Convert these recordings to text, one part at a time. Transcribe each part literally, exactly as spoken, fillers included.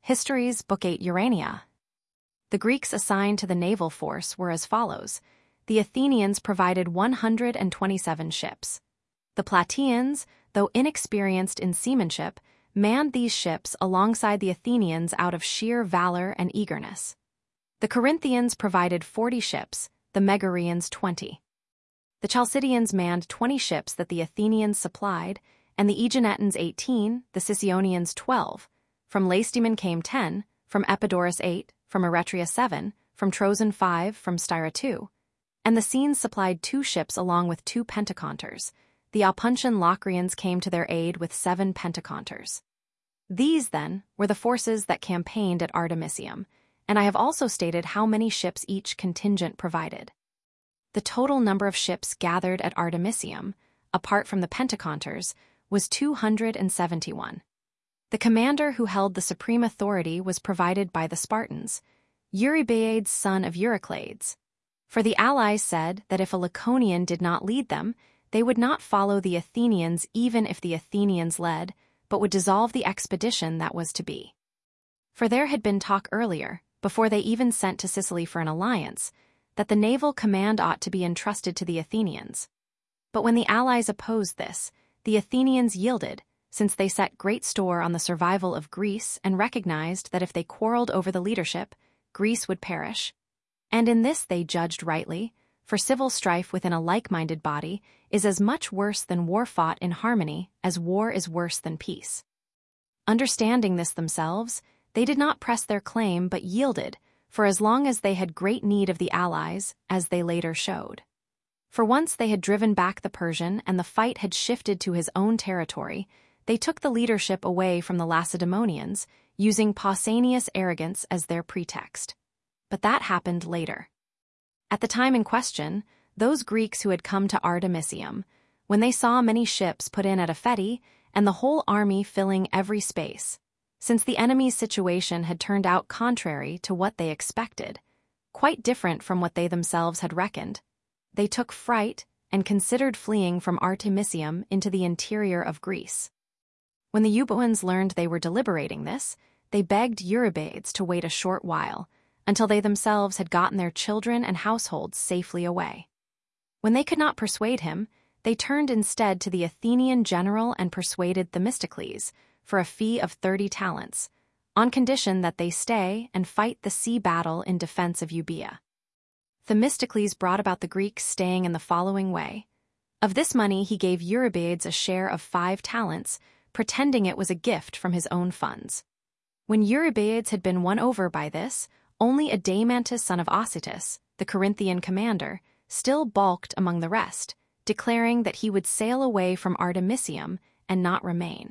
History's Book eight Urania. The Greeks assigned to the naval force were as follows. The Athenians provided one hundred twenty-seven ships. The Plataeans, though inexperienced in seamanship, manned these ships alongside the Athenians out of sheer valor and eagerness. The Corinthians provided forty ships, the Megarians twenty. The Chalcidians manned twenty ships that the Athenians supplied, and the Aeginetans eighteen, the Sicyonians twelve. From Lacedaemon came ten, from Epidaurus eight, from Eretria seven, from Troezen five, from Styra two. And the Scenes supplied two ships along with two pentaconters. The Opuntian Locrians came to their aid with seven pentaconters. These, then, were the forces that campaigned at Artemisium, and I have also stated how many ships each contingent provided. The total number of ships gathered at Artemisium, apart from the pentaconters, was two hundred seventy-one. The commander who held the supreme authority was provided by the Spartans, Eurybaedes son of Euryclades. For the allies said that if a Laconian did not lead them, they would not follow the Athenians even if the Athenians led, but would dissolve the expedition that was to be. For there had been talk earlier, before they even sent to Sicily for an alliance, that the naval command ought to be entrusted to the Athenians. But when the allies opposed this, the Athenians yielded, since they set great store on the survival of Greece and recognized that if they quarreled over the leadership, Greece would perish. And in this they judged rightly, for civil strife within a like-minded body is as much worse than war fought in harmony as war is worse than peace. Understanding this themselves, they did not press their claim but yielded, for as long as they had great need of the allies, as they later showed. For once they had driven back the Persian and the fight had shifted to his own territory, they took the leadership away from the Lacedaemonians, using Pausanias' arrogance as their pretext. But that happened later. At the time in question, those Greeks who had come to Artemisium, when they saw many ships put in at Aphetai and the whole army filling every space, since the enemy's situation had turned out contrary to what they expected, quite different from what they themselves had reckoned, they took fright and considered fleeing from Artemisium into the interior of Greece. When the Euboeans learned they were deliberating this, they begged Eurybaedes to wait a short while, until they themselves had gotten their children and households safely away. When they could not persuade him, they turned instead to the Athenian general and persuaded Themistocles for a fee of thirty talents, on condition that they stay and fight the sea battle in defense of Euboea. Themistocles brought about the Greeks staying in the following way. Of this money he gave Eurybaedes a share of five talents, pretending it was a gift from his own funds. When Eurybaedes had been won over by this, only Adeimantus son of Ausitus, the Corinthian commander, still balked among the rest, declaring that he would sail away from Artemisium and not remain.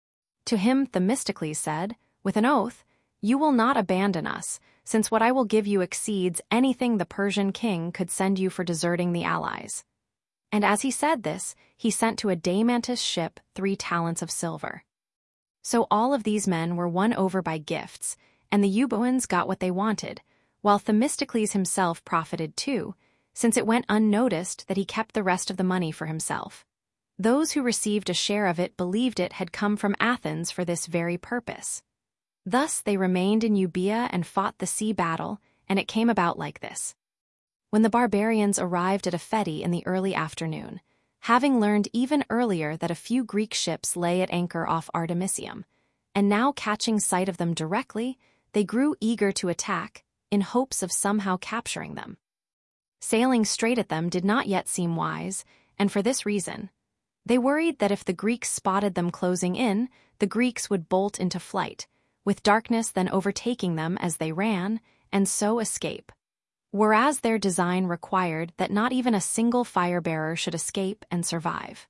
To him Themistocles said, with an oath, "You will not abandon us, since what I will give you exceeds anything the Persian king could send you for deserting the allies." And as he said this, he sent to Adeimantus' ship three talents of silver. So all of these men were won over by gifts, and the Euboeans got what they wanted, while Themistocles himself profited too, since it went unnoticed that he kept the rest of the money for himself. Those who received a share of it believed it had come from Athens for this very purpose. Thus they remained in Euboea and fought the sea battle, and it came about like this. When the barbarians arrived at Aphetai in the early afternoon, having learned even earlier that a few Greek ships lay at anchor off Artemisium, and now catching sight of them directly, they grew eager to attack, in hopes of somehow capturing them. Sailing straight at them did not yet seem wise, and for this reason. They worried that if the Greeks spotted them closing in, the Greeks would bolt into flight, with darkness then overtaking them as they ran, and so escape. Whereas their design required that not even a single fire-bearer should escape and survive.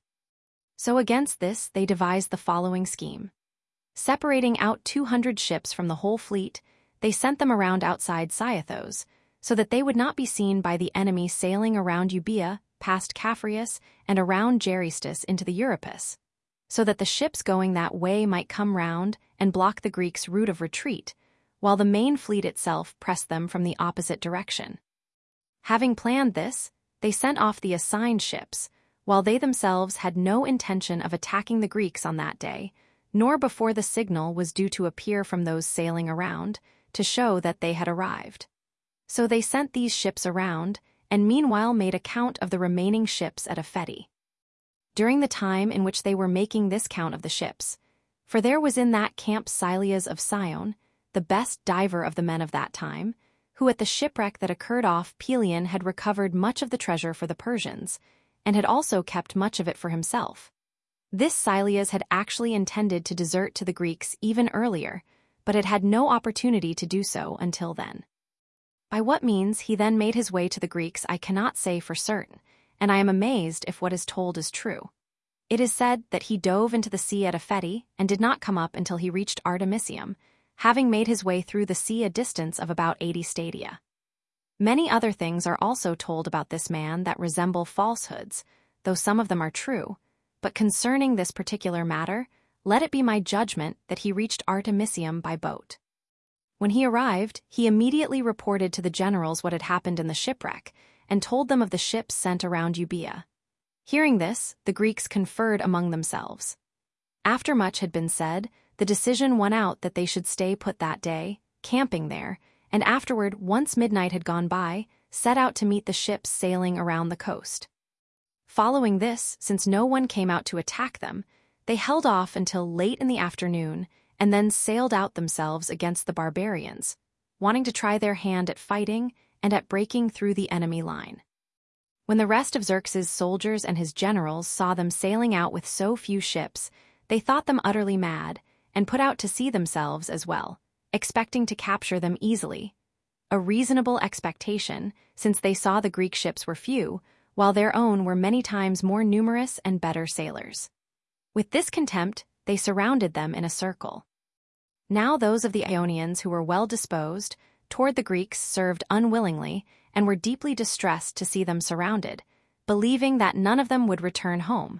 So against this they devised the following scheme. Separating out two hundred ships from the whole fleet, they sent them around outside Sciathos, so that they would not be seen by the enemy sailing around Euboea, past Caphreus, and around Geristus into the Euripus, so that the ships going that way might come round and block the Greeks' route of retreat, while the main fleet itself pressed them from the opposite direction. Having planned this, they sent off the assigned ships, while they themselves had no intention of attacking the Greeks on that day, nor before the signal was due to appear from those sailing around, to show that they had arrived. So they sent these ships around, and meanwhile made a count of the remaining ships at Aphetæ. During the time in which they were making this count of the ships, for there was in that camp Silias of Sion, the best diver of the men of that time, who at the shipwreck that occurred off Pelion had recovered much of the treasure for the Persians, and had also kept much of it for himself. This Silias had actually intended to desert to the Greeks even earlier, but had had no opportunity to do so until then. By what means he then made his way to the Greeks I cannot say for certain, and I am amazed if what is told is true. It is said that he dove into the sea at Aphetæ and did not come up until he reached Artemisium, having made his way through the sea a distance of about eighty stadia. Many other things are also told about this man that resemble falsehoods, though some of them are true, but concerning this particular matter, let it be my judgment that he reached Artemisium by boat. When he arrived, he immediately reported to the generals what had happened in the shipwreck, and told them of the ships sent around Euboea. Hearing this, the Greeks conferred among themselves. After much had been said, the decision won out that they should stay put that day, camping there, and afterward, once midnight had gone by, set out to meet the ships sailing around the coast. Following this, since no one came out to attack them, they held off until late in the afternoon and then sailed out themselves against the barbarians, wanting to try their hand at fighting and at breaking through the enemy line. When the rest of Xerxes' soldiers and his generals saw them sailing out with so few ships, they thought them utterly mad and put out to sea themselves as well, expecting to capture them easily. A reasonable expectation, since they saw the Greek ships were few, while their own were many times more numerous and better sailors. With this contempt, they surrounded them in a circle. Now those of the Ionians who were well disposed toward the Greeks served unwillingly and were deeply distressed to see them surrounded, believing that none of them would return home.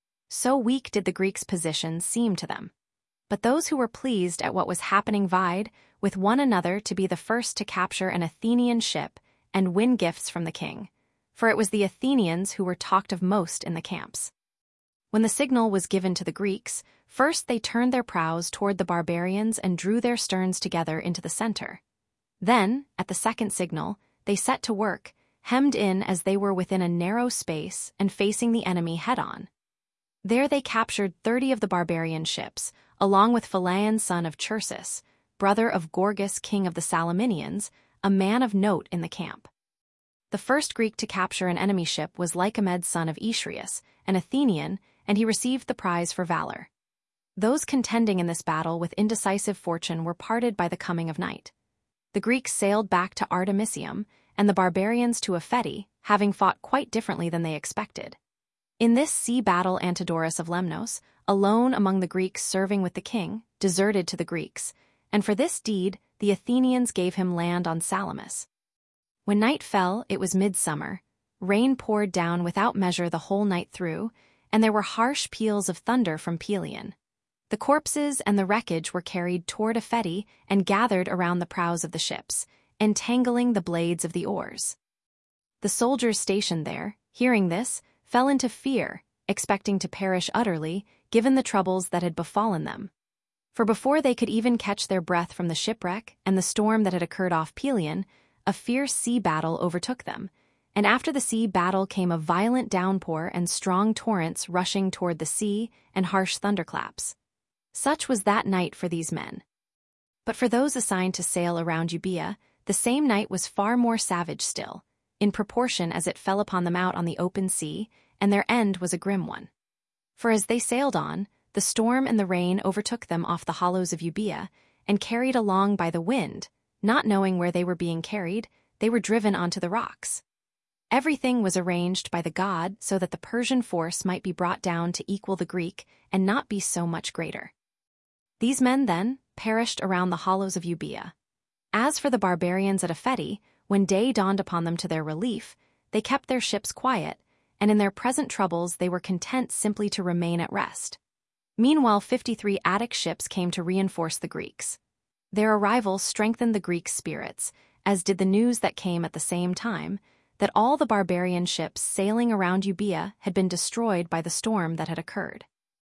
So weak did the Greeks' position seem to them. But those who were pleased at what was happening vied with one another to be the first to capture an Athenian ship and win gifts from the king, for it was the Athenians who were talked of most in the camps. When the signal was given to the Greeks, first they turned their prows toward the barbarians and drew their sterns together into the center. Then, at the second signal, they set to work, hemmed in as they were within a narrow space and facing the enemy head-on. There they captured thirty of the barbarian ships, along with Phalaon son of Chersis, brother of Gorgas king of the Salaminians, a man of note in the camp. The first Greek to capture an enemy ship was Lycomed son of Eschrius, an Athenian, and he received the prize for valor. Those contending in this battle with indecisive fortune were parted by the coming of night. The Greeks sailed back to Artemisium, and the barbarians to Aphetæ, having fought quite differently than they expected. In this sea battle Antidorus of Lemnos, alone among the Greeks serving with the king, deserted to the Greeks, and for this deed the Athenians gave him land on Salamis. When night fell, it was midsummer. Rain poured down without measure the whole night through, and there were harsh peals of thunder from Pelion. The corpses and the wreckage were carried toward Aphetæ and gathered around the prows of the ships, entangling the blades of the oars. The soldiers stationed there, hearing this, fell into fear, expecting to perish utterly, given the troubles that had befallen them. For before they could even catch their breath from the shipwreck and the storm that had occurred off Pelion, a fierce sea battle overtook them, and after the sea battle came a violent downpour and strong torrents rushing toward the sea and harsh thunderclaps. Such was that night for these men. But for those assigned to sail around Euboea, the same night was far more savage still, in proportion as it fell upon them out on the open sea, and their end was a grim one. For as they sailed on, the storm and the rain overtook them off the hollows of Euboea, and carried along by the wind, not knowing where they were being carried, they were driven onto the rocks. Everything was arranged by the god so that the Persian force might be brought down to equal the Greek and not be so much greater. These men, then, perished around the hollows of Euboea. As for the barbarians at Aphetæ, when day dawned upon them to their relief, they kept their ships quiet, and in their present troubles they were content simply to remain at rest. Meanwhile, fifty-three Attic ships came to reinforce the Greeks. Their arrival strengthened the Greeks' spirits, as did the news that came at the same time, that all the barbarian ships sailing around Euboea had been destroyed by the storm that had occurred.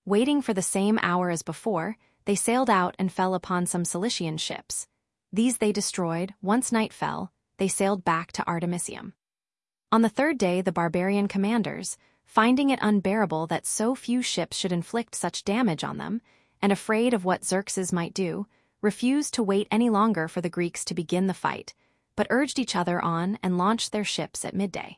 Waiting for the same hour as before, they sailed out and fell upon some Cilician ships. These they destroyed. Once night fell, they sailed back to Artemisium. On the third day the barbarian commanders, finding it unbearable that so few ships should inflict such damage on them, and afraid of what Xerxes might do, refused to wait any longer for the Greeks to begin the fight, but urged each other on and launched their ships at midday.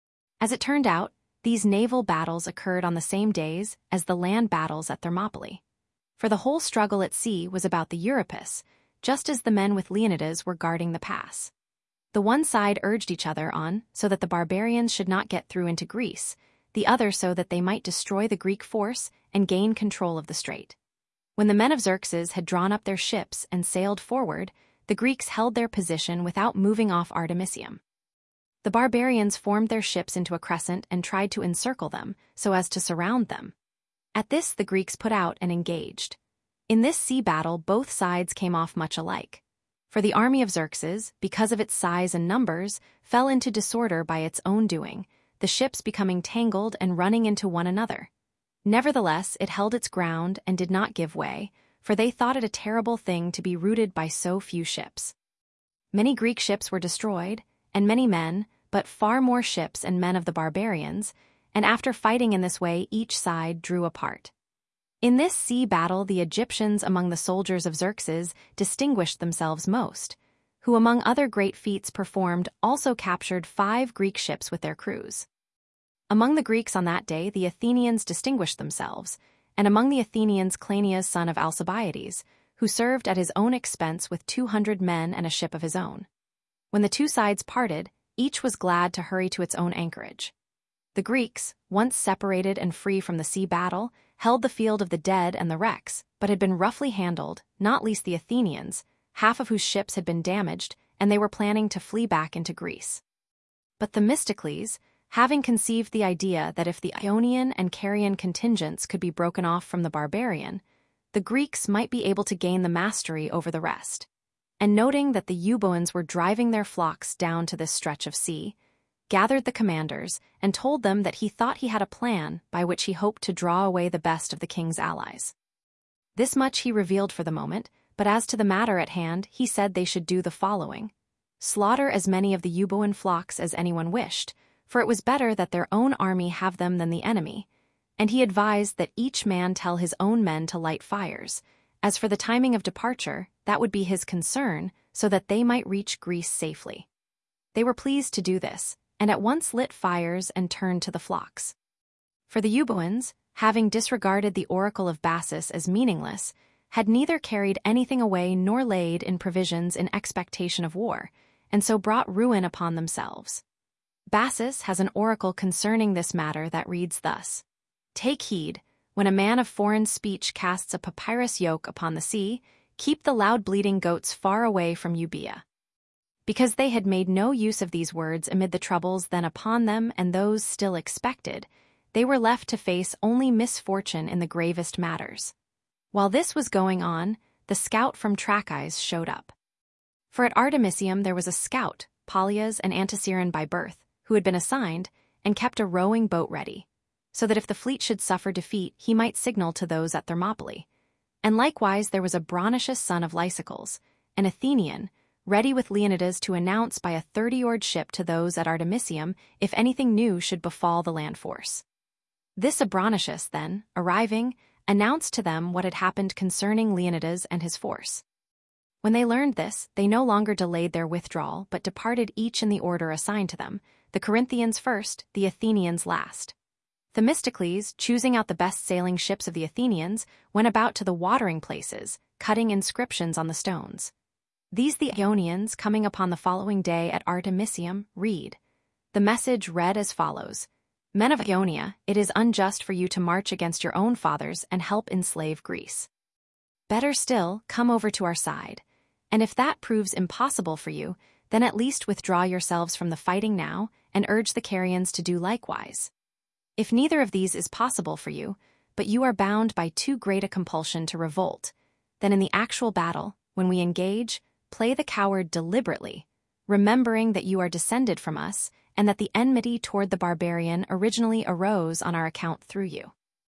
As it turned out, these naval battles occurred on the same days as the land battles at Thermopylae. For the whole struggle at sea was about the Euripus, just as the men with Leonidas were guarding the pass. The one side urged each other on so that the barbarians should not get through into Greece, the other so that they might destroy the Greek force and gain control of the strait. When the men of Xerxes had drawn up their ships and sailed forward, the Greeks held their position without moving off Artemisium. The barbarians formed their ships into a crescent and tried to encircle them so as to surround them. At this the Greeks put out and engaged. In this sea battle both sides came off much alike. For the army of Xerxes, because of its size and numbers, fell into disorder by its own doing, the ships becoming tangled and running into one another. Nevertheless, it held its ground and did not give way, for they thought it a terrible thing to be routed by so few ships. Many Greek ships were destroyed, and many men, but far more ships and men of the barbarians, and after fighting in this way each side drew apart. In this sea battle the Egyptians among the soldiers of Xerxes distinguished themselves most, who among other great feats performed also captured five Greek ships with their crews. Among the Greeks on that day the Athenians distinguished themselves, and among the Athenians Cleinias son of Alcibiades, who served at his own expense with two hundred men and a ship of his own. When the two sides parted, each was glad to hurry to its own anchorage. The Greeks, once separated and free from the sea battle, held the field of the dead and the wrecks, but had been roughly handled, not least the Athenians, half of whose ships had been damaged, and they were planning to flee back into Greece. But Themistocles, having conceived the idea that if the Ionian and Carian contingents could be broken off from the barbarian, the Greeks might be able to gain the mastery over the rest. And noting that the Euboeans were driving their flocks down to this stretch of sea, gathered the commanders and told them that he thought he had a plan by which he hoped to draw away the best of the king's allies. This much he revealed for the moment, but as to the matter at hand he said they should do the following: slaughter as many of the Euboean flocks as anyone wished, for it was better that their own army have them than the enemy, and he advised that each man tell his own men to light fires. As for the timing of departure, that would be his concern, so that they might reach Greece safely. They were pleased to do this, and at once lit fires and turned to the flocks. For the Euboeans, having disregarded the oracle of Bassus as meaningless, had neither carried anything away nor laid in provisions in expectation of war, and so brought ruin upon themselves. Bassus has an oracle concerning this matter that reads thus: "Take heed, when a man of foreign speech casts a papyrus yoke upon the sea, keep the loud bleating goats far away from Euboea." Because they had made no use of these words amid the troubles then upon them and those still expected, they were left to face only misfortune in the gravest matters. While this was going on, the scout from Trachis showed up. For at Artemisium there was a scout, Polyas an Anticyran by birth, who had been assigned, and kept a rowing boat ready, so that if the fleet should suffer defeat he might signal to those at Thermopylae. And likewise there was a Bronicius son of Lysicles, an Athenian, ready with Leonidas to announce by a thirty-oared ship to those at Artemisium if anything new should befall the land force. This Abronichus, then, arriving, announced to them what had happened concerning Leonidas and his force. When they learned this, they no longer delayed their withdrawal, but departed each in the order assigned to them, the Corinthians first, the Athenians last. Themistocles, choosing out the best sailing ships of the Athenians, went about to the watering places, cutting inscriptions on the stones. These the Ionians, coming upon the following day at Artemisium, read. The message read as follows: "Men of Ionia, it is unjust for you to march against your own fathers and help enslave Greece. Better still, come over to our side, and if that proves impossible for you, then at least withdraw yourselves from the fighting now and urge the Carians to do likewise. If neither of these is possible for you, but you are bound by too great a compulsion to revolt, then in the actual battle, when we engage, play the coward deliberately, remembering that you are descended from us and that the enmity toward the barbarian originally arose on our account through you.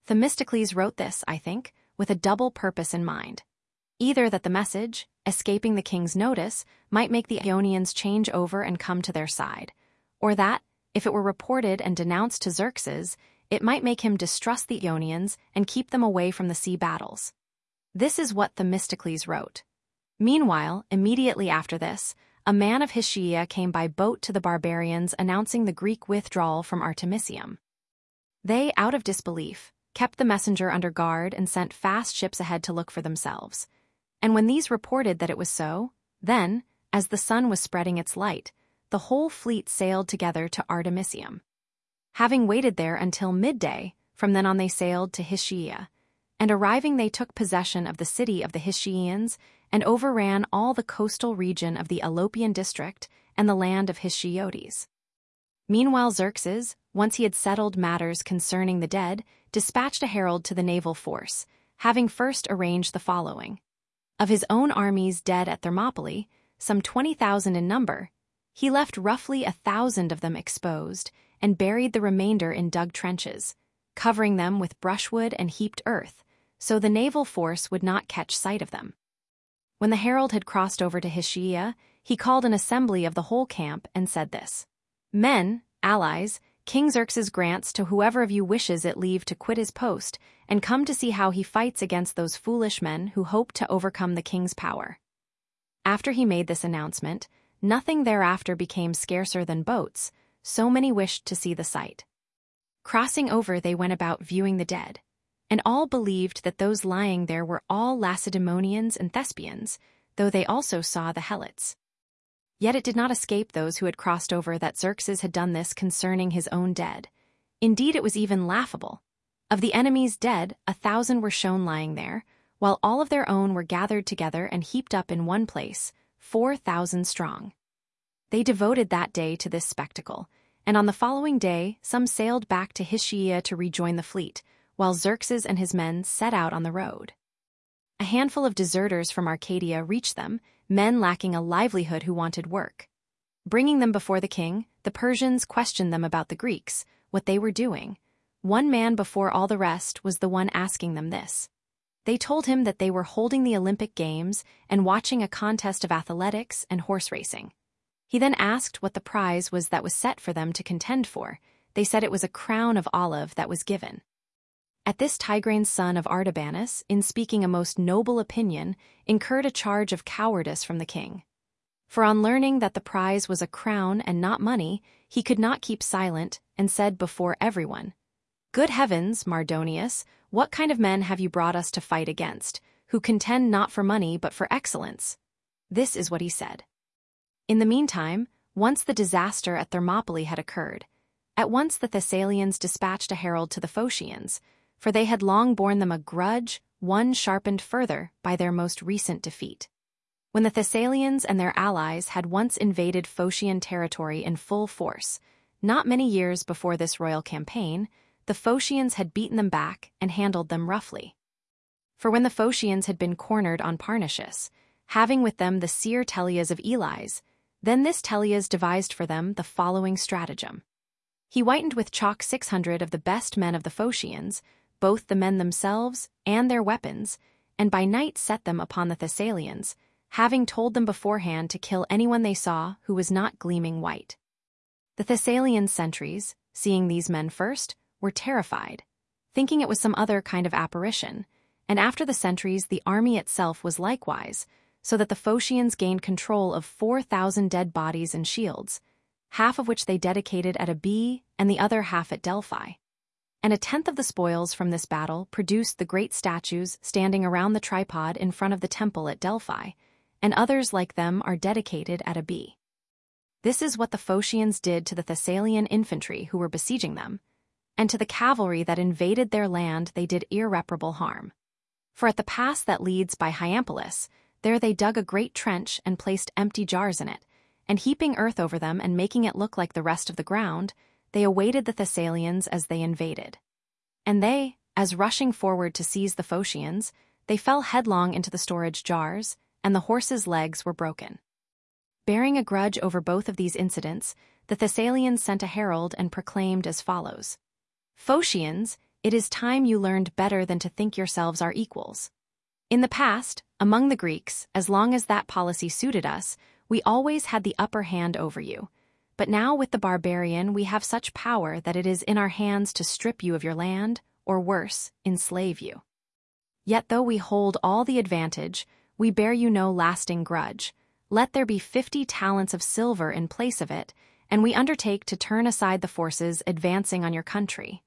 Themistocles wrote this, I think, with a double purpose in mind. Either that the message, escaping the king's notice, might make the Ionians change over and come to their side, or that, if it were reported and denounced to Xerxes, it might make him distrust the Ionians and keep them away from the sea battles. This is what Themistocles wrote. Meanwhile, immediately after this, a man of Hyshea came by boat to the barbarians announcing the Greek withdrawal from Artemisium. They, out of disbelief, kept the messenger under guard and sent fast ships ahead to look for themselves. And when these reported that it was so, then, as the sun was spreading its light, the whole fleet sailed together to Artemisium. Having waited there until midday, from then on they sailed to Hyshea, and arriving they took possession of the city of the Hysheans and overran all the coastal region of the Alopian district and the land of Hyshiotes. Meanwhile Xerxes, once he had settled matters concerning the dead, dispatched a herald to the naval force, having first arranged the following. Of his own armies dead at Thermopylae, some twenty thousand in number, he left roughly a thousand of them exposed and buried the remainder in dug trenches, covering them with brushwood and heaped earth, so the naval force would not catch sight of them. When the herald had crossed over to Hyshea, he called an assembly of the whole camp and said this. Men, allies, King Xerxes grants to whoever of you wishes it leave to quit his post and come to see how he fights against those foolish men who hope to overcome the king's power. After he made this announcement, nothing thereafter became scarcer than boats, so many wished to see the sight. Crossing over they went about viewing the dead, and all believed that those lying there were all Lacedaemonians and Thespians, though they also saw the Helots. Yet it did not escape those who had crossed over that Xerxes had done this concerning his own dead. Indeed, it was even laughable. Of the enemy's dead, a thousand were shown lying there, while all of their own were gathered together and heaped up in one place, four thousand strong. They devoted that day to this spectacle, and on the following day some sailed back to Hyshea to rejoin the fleet, while Xerxes and his men set out on the road. A handful of deserters from Arcadia reached them, men lacking a livelihood who wanted work. Bringing them before the king, the Persians questioned them about the Greeks, what they were doing. One man before all the rest was the one asking them this. They told him that they were holding the Olympic Games and watching a contest of athletics and horse racing. He then asked what the prize was that was set for them to contend for. They said it was a crown of olive that was given. At this Tigranes son of Artabanus, in speaking a most noble opinion, incurred a charge of cowardice from the king. For on learning that the prize was a crown and not money, he could not keep silent, and said before everyone, Good heavens, Mardonius, what kind of men have you brought us to fight against, who contend not for money but for excellence? This is what he said. In the meantime, once the disaster at Thermopylae had occurred, at once the Thessalians dispatched a herald to the Phocians, for they had long borne them a grudge, one sharpened further by their most recent defeat. When the Thessalians and their allies had once invaded Phocian territory in full force, not many years before this royal campaign, the Phocians had beaten them back and handled them roughly. For when the Phocians had been cornered on Parnassus, having with them the seer Teleas of Elis, then this Teleas devised for them the following stratagem. He whitened with chalk six hundred of the best men of the Phocians, both the men themselves and their weapons, and by night set them upon the Thessalians, having told them beforehand to kill anyone they saw who was not gleaming white. The Thessalian sentries, seeing these men first, were terrified, thinking it was some other kind of apparition, and after the sentries the army itself was likewise, so that the Phocians gained control of four thousand dead bodies and shields, half of which they dedicated at Abi and the other half at Delphi. And a tenth of the spoils from this battle produced the great statues standing around the tripod in front of the temple at Delphi, and others like them are dedicated at Abi. This is what the Phocians did to the Thessalian infantry who were besieging them, and to the cavalry that invaded their land they did irreparable harm. For at the pass that leads by Hyampolis, there they dug a great trench and placed empty jars in it, and heaping earth over them and making it look like the rest of the ground, they awaited the Thessalians as they invaded. And they, as rushing forward to seize the Phocians, they fell headlong into the storage jars, and the horses' legs were broken. Bearing a grudge over both of these incidents, the Thessalians sent a herald and proclaimed as follows. Phocians, it is time you learned better than to think yourselves our equals. In the past, among the Greeks, as long as that policy suited us, we always had the upper hand over you. But now with the barbarian we have such power that it is in our hands to strip you of your land, or worse, enslave you. Yet though we hold all the advantage, we bear you no lasting grudge. Let there be fifty talents of silver in place of it, and we undertake to turn aside the forces advancing on your country.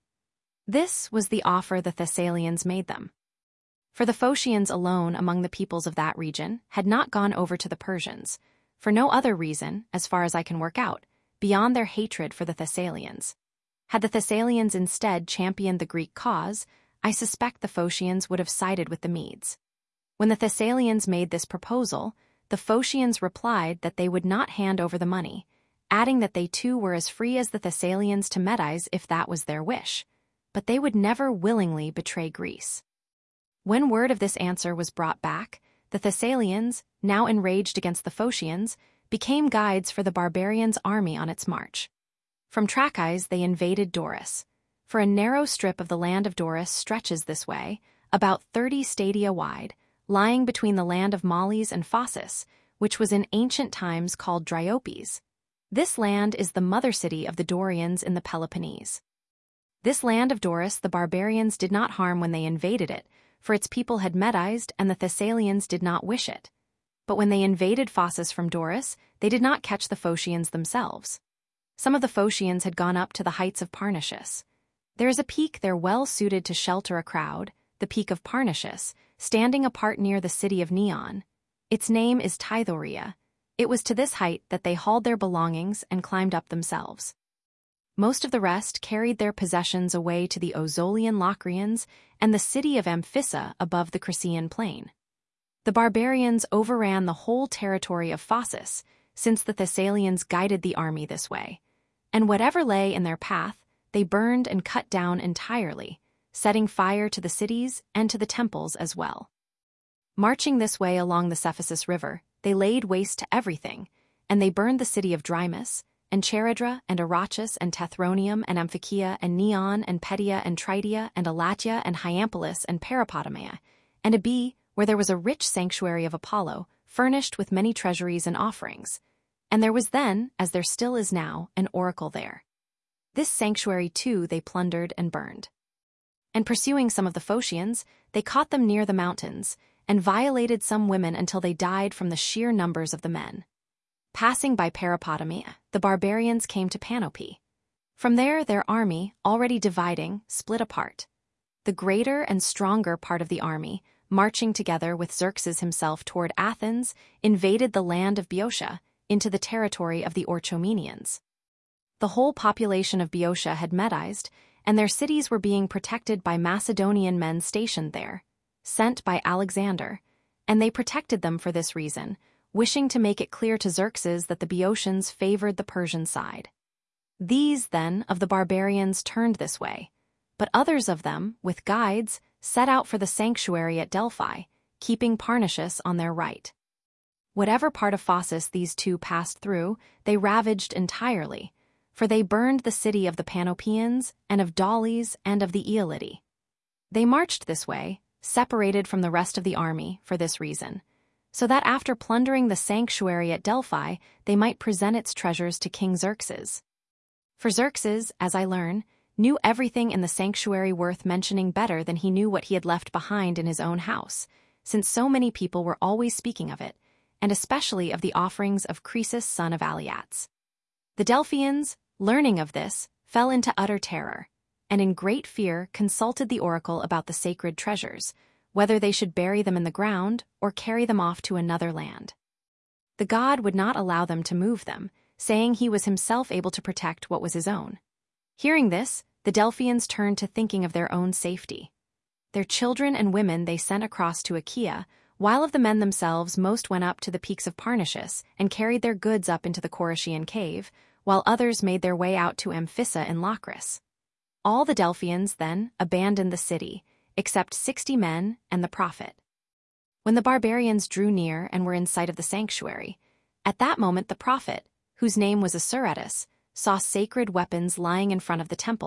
This was the offer the Thessalians made them. For the Phocians alone among the peoples of that region had not gone over to the Persians, for no other reason, as far as I can work out, beyond their hatred for the Thessalians. Had the Thessalians instead championed the Greek cause, I suspect the Phocians would have sided with the Medes. When the Thessalians made this proposal, the Phocians replied that they would not hand over the money, adding that they too were as free as the Thessalians to Medize if that was their wish, but they would never willingly betray Greece. When word of this answer was brought back, the Thessalians, now enraged against the Phocians, became guides for the barbarians' army on its march. From Trachis they invaded Doris. For a narrow strip of the land of Doris stretches this way, about thirty stadia wide, lying between the land of Males and Phocis, which was in ancient times called Dryopes. This land is the mother city of the Dorians in the Peloponnese. This land of Doris the barbarians did not harm when they invaded it, for its people had Medized and the Thessalians did not wish it. But when they invaded Phocis from Doris, they did not catch the Phocians themselves. Some of the Phocians had gone up to the heights of Parnassus. There is a peak there well suited to shelter a crowd, the peak of Parnassus, standing apart near the city of Neon. Its name is Tithorea. It was to this height that they hauled their belongings and climbed up themselves. Most of the rest carried their possessions away to the Ozolian Locrians and the city of Amphissa above the Crissaean plain. The barbarians overran the whole territory of Phocis, since the Thessalians guided the army this way, and whatever lay in their path, they burned and cut down entirely, setting fire to the cities and to the temples as well. Marching this way along the Cephissus River, they laid waste to everything, and they burned the city of Drymus, and Charidra, and Arachus, and Tethronium, and Amphicia, and Neon, and Pedia, and Tridia, and Elatia, and Hyampolis, and Parapotamia, and Abi, where there was a rich sanctuary of Apollo, furnished with many treasuries and offerings. And there was then, as there still is now, an oracle there. This sanctuary too they plundered and burned. And pursuing some of the Phocians, they caught them near the mountains, and violated some women until they died from the sheer numbers of the men. Passing by Parapotamia, the barbarians came to Panope. From there their army, already dividing, split apart. The greater and stronger part of the army, marching together with Xerxes himself toward Athens, invaded the land of Boeotia, into the territory of the Orchomenians. The whole population of Boeotia had Medized, and their cities were being protected by Macedonian men stationed there, sent by Alexander, and they protected them for this reason, wishing to make it clear to Xerxes that the Boeotians favored the Persian side. These, then, of the barbarians turned this way, but others of them, with guides, set out for the sanctuary at Delphi, keeping Parnassus on their right. Whatever part of Phocis these two passed through, they ravaged entirely, for they burned the city of the Panopeans, and of Daulis, and of the Aeolidi. They marched this way, separated from the rest of the army, for this reason, so that after plundering the sanctuary at Delphi, they might present its treasures to King Xerxes. For Xerxes, as I learn, knew everything in the sanctuary worth mentioning better than he knew what he had left behind in his own house, since so many people were always speaking of it, and especially of the offerings of Croesus son of Aliats. The Delphians, learning of this, fell into utter terror, and in great fear consulted the oracle about the sacred treasures, whether they should bury them in the ground or carry them off to another land. The god would not allow them to move them, saying he was himself able to protect what was his own. Hearing this, the Delphians turned to thinking of their own safety. Their children and women they sent across to Achaia, while of the men themselves most went up to the peaks of Parnassus and carried their goods up into the Corycian cave, while others made their way out to Amphissa in Locris. All the Delphians, then, abandoned the city, except sixty men and the prophet. When the barbarians drew near and were in sight of the sanctuary, at that moment the prophet, whose name was Assuratus, saw sacred weapons lying in front of the temple,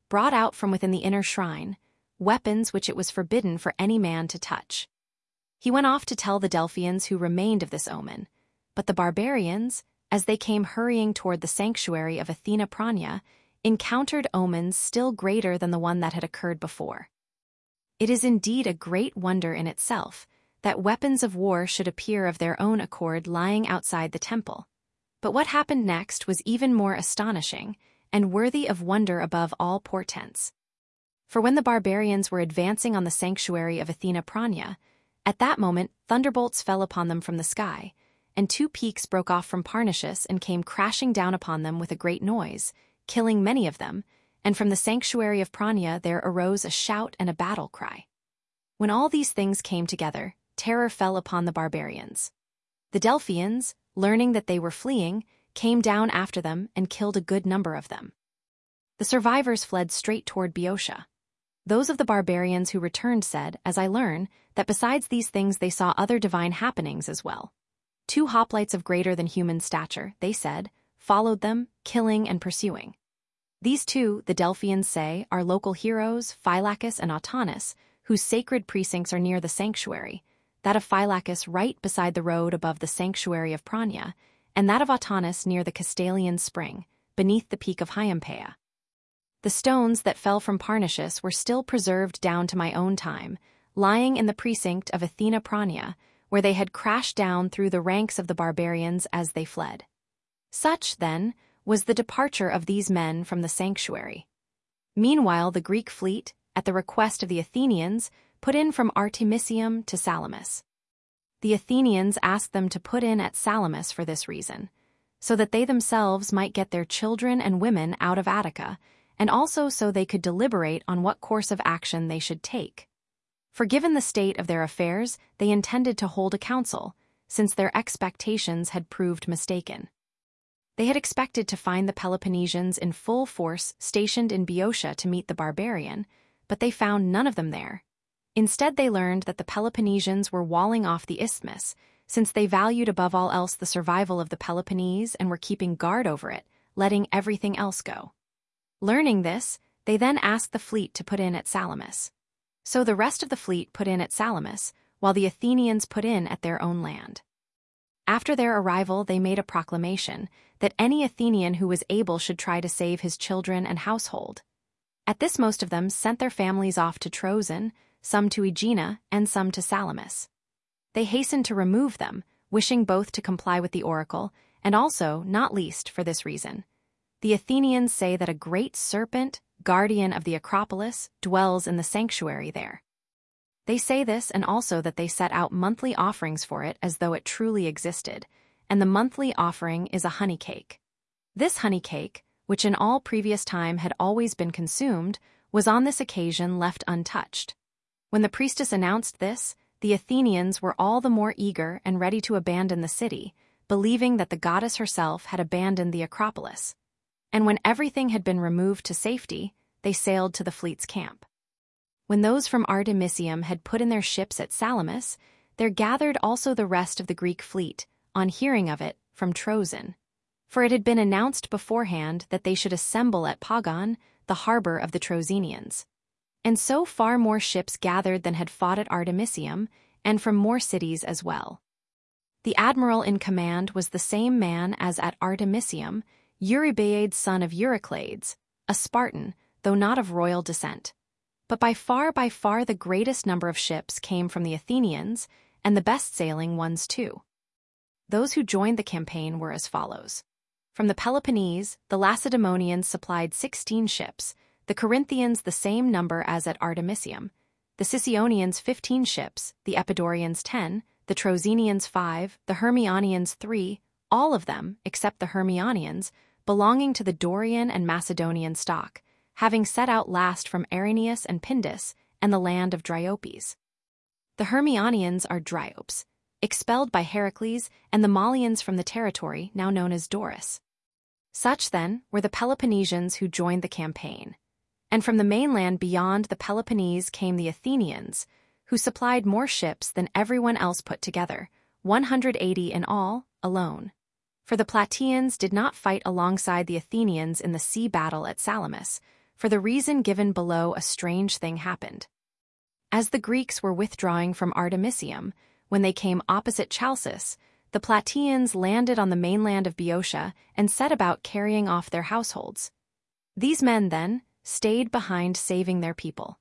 brought out from within the inner shrine, weapons which it was forbidden for any man to touch. He went off to tell the Delphians who remained of this omen, but the barbarians, as they came hurrying toward the sanctuary of Athena Prania, encountered omens still greater than the one that had occurred before. It is indeed a great wonder in itself that weapons of war should appear of their own accord lying outside the temple. But what happened next was even more astonishing and worthy of wonder above all portents. For when the barbarians were advancing on the sanctuary of Athena Prania, at that moment thunderbolts fell upon them from the sky, and two peaks broke off from Parnassus and came crashing down upon them with a great noise, killing many of them, and from the sanctuary of Prania there arose a shout and a battle cry. When all these things came together, terror fell upon the barbarians. The Delphians, learning that they were fleeing, came down after them and killed a good number of them. The survivors fled straight toward Boeotia. Those of the barbarians who returned said, as I learn, that besides these things they saw other divine happenings as well. Two hoplites of greater than human stature, they said, followed them, killing and pursuing. These two, the Delphians say, are local heroes, Phylacus and Autonus, whose sacred precincts are near the sanctuary, that of Phylacus right beside the road above the sanctuary of Prania, and that of Autonus near the Castalian spring, beneath the peak of Hyampeia. The stones that fell from Parnassus were still preserved down to my own time, lying in the precinct of Athena Prania, where they had crashed down through the ranks of the barbarians as they fled. Such, then, was the departure of these men from the sanctuary. Meanwhile, the Greek fleet, at the request of the Athenians, put in from Artemisium to Salamis. The Athenians asked them to put in at Salamis for this reason, so that they themselves might get their children and women out of Attica, and also so they could deliberate on what course of action they should take. For given the state of their affairs, they intended to hold a council, since their expectations had proved mistaken. They had expected to find the Peloponnesians in full force stationed in Boeotia to meet the barbarian, but they found none of them there. Instead, they learned that the Peloponnesians were walling off the isthmus, since they valued above all else the survival of the Peloponnese and were keeping guard over it, letting everything else go. Learning this, they then asked the fleet to put in at Salamis. So the rest of the fleet put in at Salamis, while the Athenians put in at their own land. After their arrival, they made a proclamation that any Athenian who was able should try to save his children and household. At this, most of them sent their families off to Troezen, some to Aegina, and some to Salamis. They hastened to remove them, wishing both to comply with the oracle, and also, not least, for this reason. The Athenians say that a great serpent, guardian of the Acropolis, dwells in the sanctuary there. They say this and also that they set out monthly offerings for it as though it truly existed, and the monthly offering is a honey cake. This honey cake, which in all previous time had always been consumed, was on this occasion left untouched. When the priestess announced this, the Athenians were all the more eager and ready to abandon the city, believing that the goddess herself had abandoned the Acropolis. And when everything had been removed to safety, they sailed to the fleet's camp. When those from Artemisium had put in their ships at Salamis, there gathered also the rest of the Greek fleet, on hearing of it, from Troezen. For it had been announced beforehand that they should assemble at Pagon, the harbor of the Troezenians. And so far more ships gathered than had fought at Artemisium, and from more cities as well. The admiral in command was the same man as at Artemisium, Eurybaedes son of Euryclades, a Spartan, though not of royal descent. But by far by far the greatest number of ships came from the Athenians, and the best-sailing ones too. Those who joined the campaign were as follows. From the Peloponnese, the Lacedaemonians supplied sixteen ships, the Corinthians the same number as at Artemisium, the Sicyonians fifteen ships, the Epidaurians ten, the Troezenians five, the Hermionians three, all of them, except the Hermionians, belonging to the Dorian and Macedonian stock, having set out last from Erineus and Pindus and the land of Dryopes. The Hermionians are Dryopes, expelled by Heracles, and the Malians from the territory now known as Doris. Such, then, were the Peloponnesians who joined the campaign. And from the mainland beyond the Peloponnese came the Athenians, who supplied more ships than everyone else put together, one hundred eighty in all, alone. For the Plataeans did not fight alongside the Athenians in the sea battle at Salamis, for the reason given below. A strange thing happened. As the Greeks were withdrawing from Artemisium, when they came opposite Chalcis, the Plataeans landed on the mainland of Boeotia and set about carrying off their households. These men, then, stayed behind, saving their people.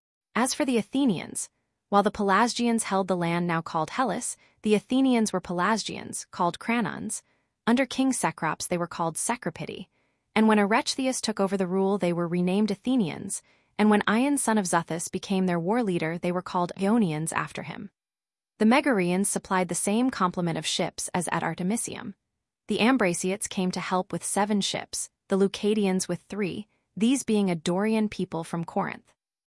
As for the Athenians, while the Pelasgians held the land now called Hellas, the Athenians were Pelasgians, called Cranons. Under King Cecrops they were called Cecropidi, and when Erechtheus took over the rule they were renamed Athenians, and when Ion son of Xuthus became their war leader they were called Ionians after him. The Megareans supplied the same complement of ships as at Artemisium. The Ambraciots came to help with seven ships, the Leucadians with three, these being a Dorian people from Corinth.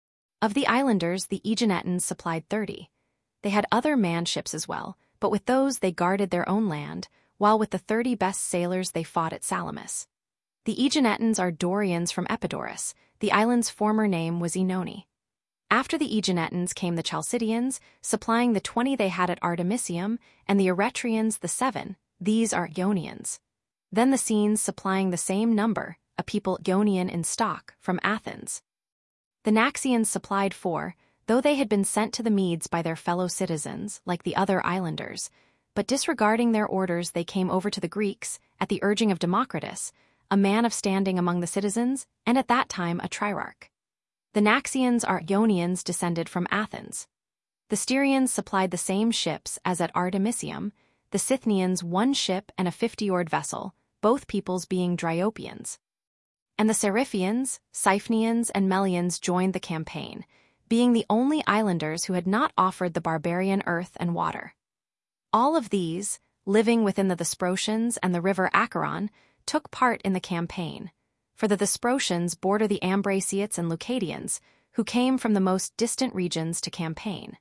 Of the islanders, the Aeginetans supplied thirty. They had other manned ships as well, but with those they guarded their own land, while with the thirty best sailors they fought at Salamis. The Aeginetans are Dorians from Epidaurus. The island's former name was Oenone. After the Aeginetans came the Chalcidians, supplying the twenty they had at Artemisium, and the Eretrians the seven, these are Ionians. Then the Scenes supplying the same number, a people Ionian in stock, from Athens. The Naxians supplied four, though they had been sent to the Medes by their fellow citizens, like the other islanders, but disregarding their orders they came over to the Greeks, at the urging of Democritus, a man of standing among the citizens, and at that time a triarch. The Naxians are Ionians descended from Athens. The Styrians supplied the same ships as at Artemisium, the Scythians one ship and a fifty-oared vessel, both peoples being Dryopians. And the Seriphians, Siphnians, and Melians joined the campaign, being the only islanders who had not offered the barbarian earth and water. All of these, living within the Thesprotians and the river Acheron, took part in the campaign, for the Thesprotians border the Ambraciots and Leucadians, who came from the most distant regions to campaign.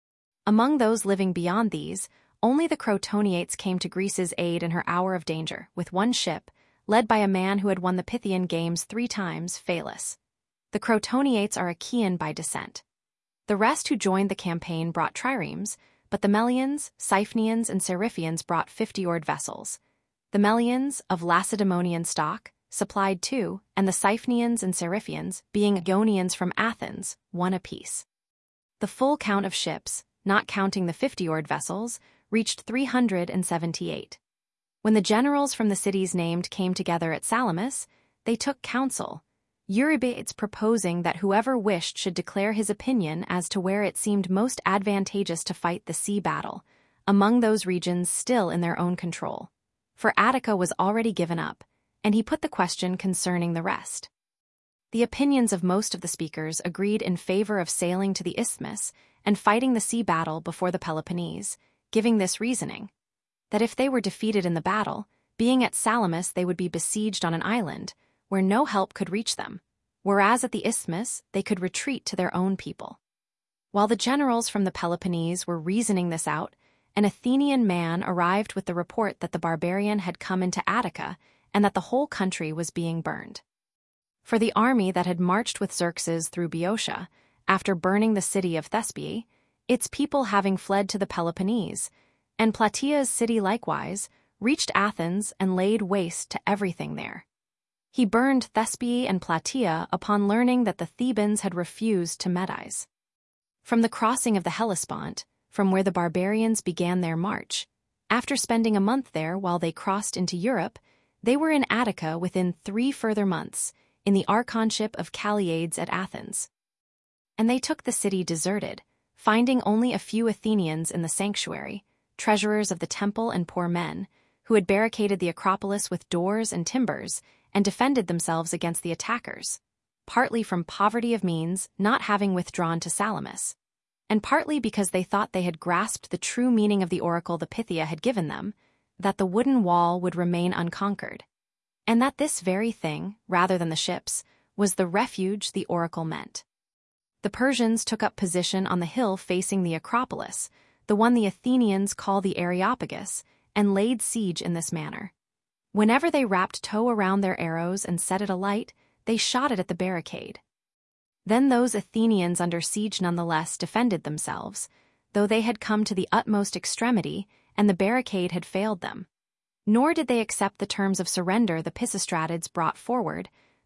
Among those living beyond these, only the Crotoniates came to Greece's aid in her hour of danger, with one ship, led by a man who had won the Pythian Games three times, Phalus. The Crotoniates are Achaean by descent. The rest who joined the campaign brought triremes, but the Melians, Siphnians, and Seriphians brought fifty-oared vessels. The Melians, of Lacedaemonian stock, supplied two, and the Siphnians and Seriphians, being Ionians from Athens, one apiece. The full count of ships, not counting the fifty-oared vessels, reached three hundred and seventy-eight. When the generals from the cities named came together at Salamis, they took counsel, Eurybates proposing that whoever wished should declare his opinion as to where it seemed most advantageous to fight the sea battle, among those regions still in their own control. For Attica was already given up, and he put the question concerning the rest. The opinions of most of the speakers agreed in favor of sailing to the Isthmus and fighting the sea battle before the Peloponnese, giving this reasoning, that if they were defeated in the battle, being at Salamis they would be besieged on an island, where no help could reach them, whereas at the Isthmus they could retreat to their own people. While the generals from the Peloponnese were reasoning this out, an Athenian man arrived with the report that the barbarian had come into Attica and that the whole country was being burned. For the army that had marched with Xerxes through Boeotia, after burning the city of Thespiae, its people having fled to the Peloponnese, and Plataea's city likewise, reached Athens and laid waste to everything there. He burned Thespiae and Plataea upon learning that the Thebans had refused to Medize. From the crossing of the Hellespont, from where the barbarians began their march, after spending a month there while they crossed into Europe, they were in Attica within three further months, in the archonship of Calliades at Athens. And they took the city deserted, finding only a few Athenians in the sanctuary, treasurers of the temple and poor men, who had barricaded the Acropolis with doors and timbers and defended themselves against the attackers, partly from poverty of means, not having withdrawn to Salamis, and partly because they thought they had grasped the true meaning of the oracle the Pythia had given them, that the wooden wall would remain unconquered, and that this very thing, rather than the ships, was the refuge the oracle meant. The Persians took up position on the hill facing the Acropolis, the one the Athenians call the Areopagus, and laid siege in this manner. Whenever they wrapped tow around their arrows and set it alight, they shot it at the barricade. Then those Athenians under siege nonetheless defended themselves, though they had come to the utmost extremity and the barricade had failed them. Nor did they accept the terms of surrender the Pisistratids brought forward,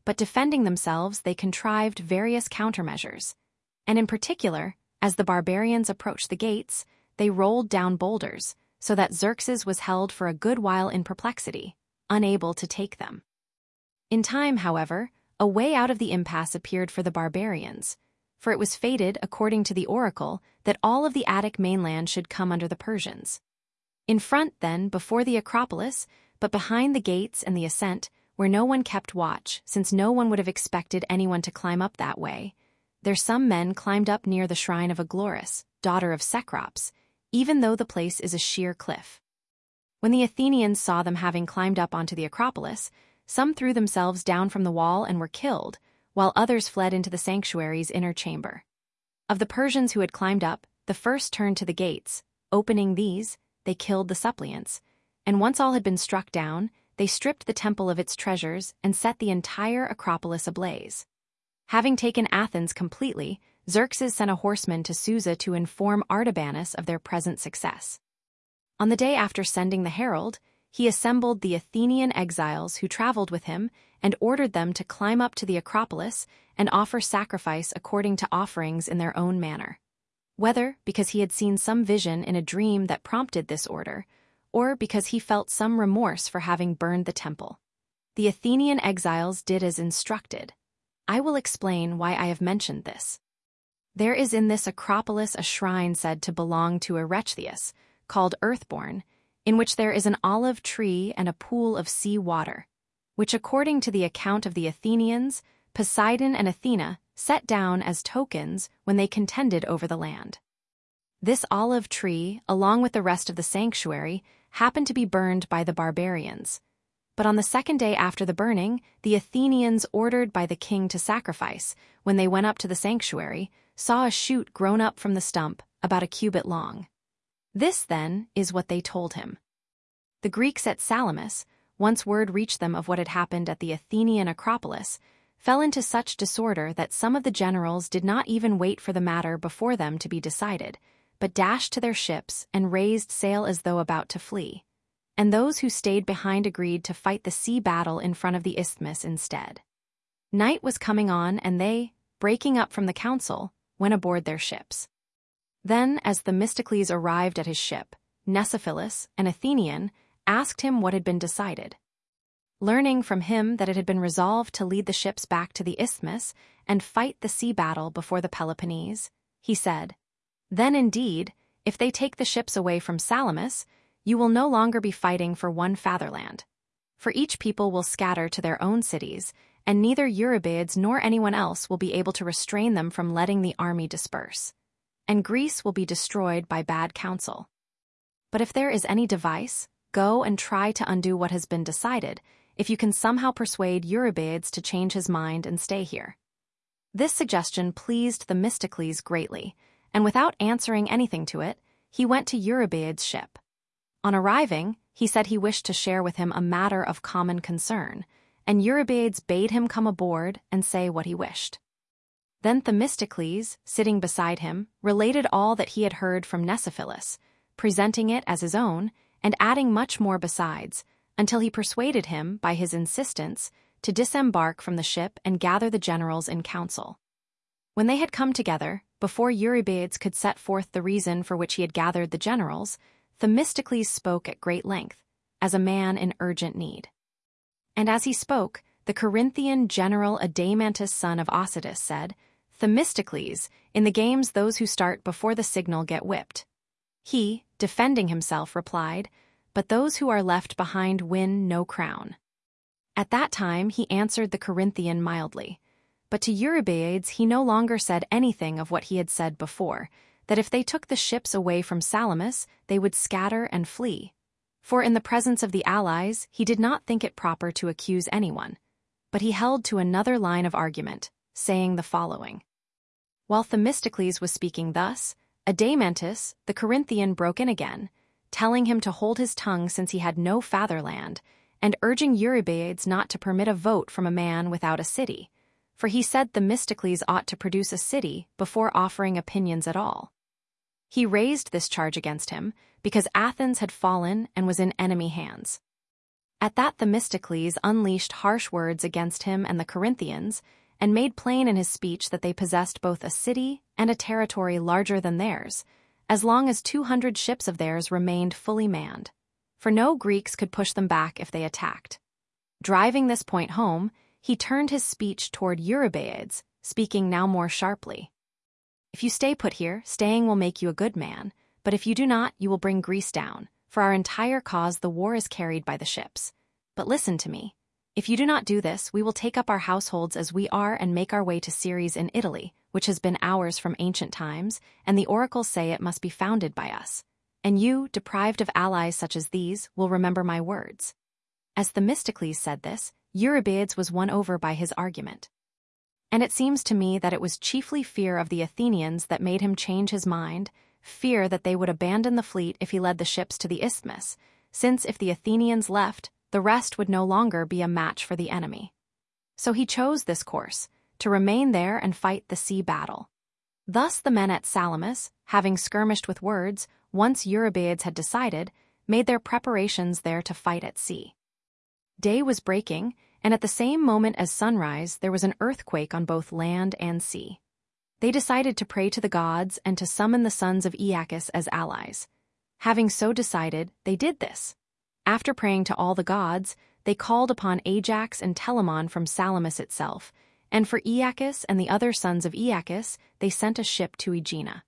but defending themselves they contrived various countermeasures. And in particular, as the barbarians approached the gates, they rolled down boulders, so that Xerxes was held for a good while in perplexity, unable to take them. In time, however, a way out of the impasse appeared for the barbarians, for it was fated, according to the oracle, that all of the Attic mainland should come under the Persians. In front, then, before the Acropolis, but behind the gates and the ascent, where no one kept watch, since no one would have expected anyone to climb up that way, there some men climbed up near the shrine of Aglaris, daughter of Cecrops, even though the place is a sheer cliff. When the Athenians saw them having climbed up onto the Acropolis, some threw themselves down from the wall and were killed, while others fled into the sanctuary's inner chamber. Of the Persians who had climbed up, the first turned to the gates. Opening these, they killed the suppliants, and once all had been struck down, they stripped the temple of its treasures and set the entire Acropolis ablaze. Having taken Athens completely, Xerxes sent a horseman to Susa to inform Artabanus of their present success. On the day after sending the herald, he assembled the Athenian exiles who traveled with him and ordered them to climb up to the Acropolis and offer sacrifice according to offerings in their own manner. Whether because he had seen some vision in a dream that prompted this order, or because he felt some remorse for having burned the temple, the Athenian exiles did as instructed. I will explain why I have mentioned this. There is in this Acropolis a shrine said to belong to Erechtheus, called Earthborn, in which there is an olive tree and a pool of sea water, which according to the account of the Athenians, Poseidon and Athena set down as tokens when they contended over the land. This olive tree, along with the rest of the sanctuary, happened to be burned by the barbarians. But on the second day after the burning, the Athenians ordered by the king to sacrifice, when they went up to the sanctuary, saw a shoot grown up from the stump, about a cubit long. This, then, is what they told him. The Greeks at Salamis, once word reached them of what had happened at the Athenian Acropolis, fell into such disorder that some of the generals did not even wait for the matter before them to be decided, but dashed to their ships and raised sail as though about to flee. And those who stayed behind agreed to fight the sea battle in front of the isthmus instead. Night was coming on, and they, breaking up from the council, went aboard their ships. Then, as Themistocles arrived at his ship, Mnesiphilus, an Athenian, asked him what had been decided. Learning from him that it had been resolved to lead the ships back to the isthmus and fight the sea battle before the Peloponnese, he said, "Then indeed, if they take the ships away from Salamis, you will no longer be fighting for one fatherland. For each people will scatter to their own cities, and neither Eurybiades nor anyone else will be able to restrain them from letting the army disperse. And Greece will be destroyed by bad counsel. But if there is any device, go and try to undo what has been decided, if you can somehow persuade Eurybiades to change his mind and stay here." This suggestion pleased Themistocles greatly, and without answering anything to it, he went to Eurybiades' ship. On arriving, he said he wished to share with him a matter of common concern, and Eurybiades bade him come aboard and say what he wished. Then Themistocles, sitting beside him, related all that he had heard from Mnesiphilus, presenting it as his own, and adding much more besides, until he persuaded him, by his insistence, to disembark from the ship and gather the generals in council. When they had come together, before Eurybiades could set forth the reason for which he had gathered the generals, Themistocles spoke at great length, as a man in urgent need. And as he spoke, the Corinthian general Adeimantus son of Aucetus said, "Themistocles, in the games those who start before the signal get whipped." He, defending himself, replied, "But those who are left behind win no crown." At that time he answered the Corinthian mildly, but to Eurybiades he no longer said anything of what he had said before, that if they took the ships away from Salamis, they would scatter and flee. For in the presence of the allies, he did not think it proper to accuse anyone, but he held to another line of argument, saying the following. While Themistocles was speaking thus, Adeimantus, the Corinthian, broke in again, telling him to hold his tongue since he had no fatherland, and urging Eurybiades not to permit a vote from a man without a city, for he said Themistocles ought to produce a city before offering opinions at all. He raised this charge against him because Athens had fallen and was in enemy hands. At that Themistocles unleashed harsh words against him and the Corinthians, and made plain in his speech that they possessed both a city and a territory larger than theirs, as long as two hundred ships of theirs remained fully manned. For no Greeks could push them back if they attacked. Driving this point home, he turned his speech toward Eurybates, speaking now more sharply. If you stay put here, staying will make you a good man, but if you do not, you will bring Greece down. For our entire cause the war is carried by the ships. But listen to me. If you do not do this, we will take up our households as we are and make our way to Ceres in Italy, which has been ours from ancient times, and the oracles say it must be founded by us. And you, deprived of allies such as these, will remember my words. As Themistocles said this, Eurybates was won over by his argument. And it seems to me that it was chiefly fear of the Athenians that made him change his mind, fear that they would abandon the fleet if he led the ships to the isthmus, since if the Athenians left, the rest would no longer be a match for the enemy. So he chose this course, to remain there and fight the sea battle. Thus the men at Salamis, having skirmished with words, once Eurybates had decided, made their preparations there to fight at sea. Day was breaking, and at the same moment as sunrise there was an earthquake on both land and sea. They decided to pray to the gods and to summon the sons of Aeacus as allies. Having so decided, they did this. After praying to all the gods, they called upon Ajax and Telamon from Salamis itself, and for Aeacus and the other sons of Aeacus, they sent a ship to Aegina.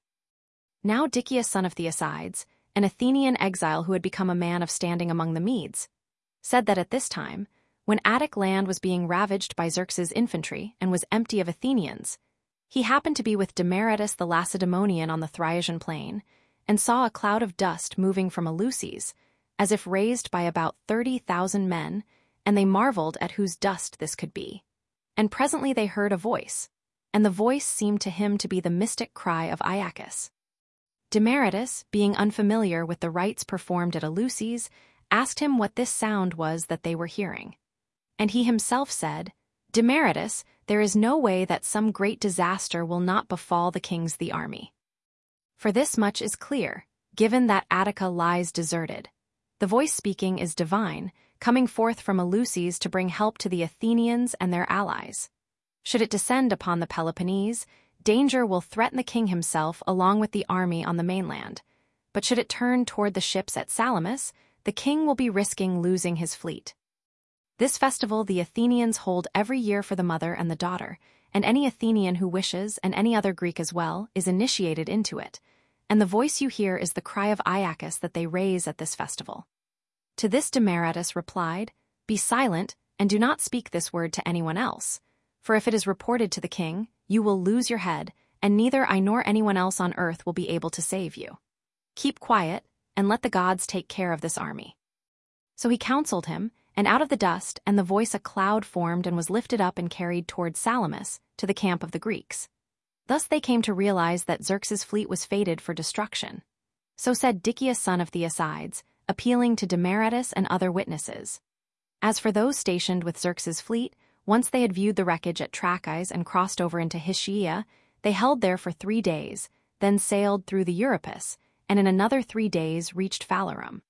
Now Dicius son of Theacides, an Athenian exile who had become a man of standing among the Medes, said that at this time, when Attic land was being ravaged by Xerxes' infantry and was empty of Athenians, he happened to be with Demaratus the Lacedaemonian on the Thriasian plain, and saw a cloud of dust moving from Eleusis, as if raised by about thirty thousand men, and they marveled at whose dust this could be. And presently they heard a voice, and the voice seemed to him to be the mystic cry of Aeacus. Demaratus, being unfamiliar with the rites performed at Eleusis, asked him what this sound was that they were hearing. And he himself said, Demaratus, there is no way that some great disaster will not befall the kings the army. For this much is clear, given that Attica lies deserted. The voice speaking is divine, coming forth from Eleusis to bring help to the Athenians and their allies. Should it descend upon the Peloponnese, danger will threaten the king himself along with the army on the mainland. But should it turn toward the ships at Salamis, the king will be risking losing his fleet. This festival the Athenians hold every year for the mother and the daughter, and any Athenian who wishes, and any other Greek as well, is initiated into it, and the voice you hear is the cry of Aeacus that they raise at this festival. To this Demaratus replied, Be silent, and do not speak this word to anyone else, for if it is reported to the king, you will lose your head, and neither I nor anyone else on earth will be able to save you. Keep quiet, and let the gods take care of this army. So he counseled him, and out of the dust and the voice a cloud formed and was lifted up and carried toward Salamis, to the camp of the Greeks. Thus they came to realize that Xerxes' fleet was fated for destruction. So said Dicius son of Theacides, appealing to Demaratus and other witnesses. As for those stationed with Xerxes' fleet, once they had viewed the wreckage at Trachis and crossed over into Hyschia, they held there for three days, then sailed through the Euripus, and in another three days reached Phalerum.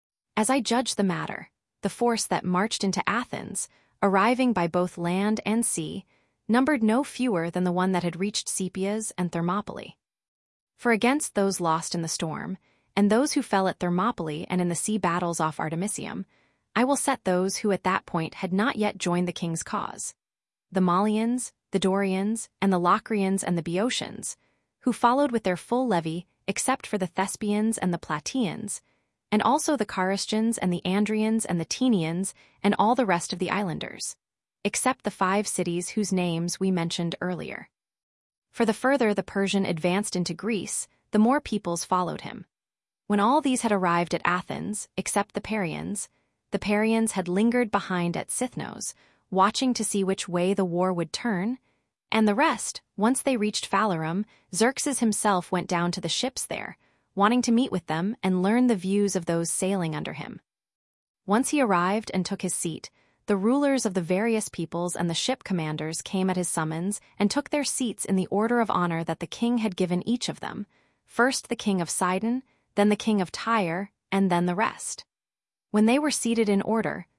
As I judged the matter, the force that marched into Athens, arriving by both land and sea, numbered no fewer than the one that had reached Sepias and Thermopylae. For against those lost in the storm, and those who fell at Thermopylae and in the sea battles off Artemisium, I will set those who at that point had not yet joined the king's cause, the Malians, the Dorians, and the Locrians and the Boeotians, who followed with their full levy except for the Thespians and the Plataeans, and also the Carystians and the Andrians and the Tenians and all the rest of the islanders, except the five cities whose names we mentioned earlier. For the further the Persian advanced into Greece, the more peoples followed him. When all these had arrived at Athens, except the Parians, the Parians had lingered behind at Sithnos, watching to see which way the war would turn, and the rest, once they reached Phalerum, Xerxes himself went down to the ships there, wanting to meet with them and learn the views of those sailing under him. Once he arrived and took his seat, the rulers of the various peoples and the ship commanders came at his summons and took their seats in the order of honor that the king had given each of them, first the king of Sidon, then the king of Tyre, and then the rest. When they were seated in order,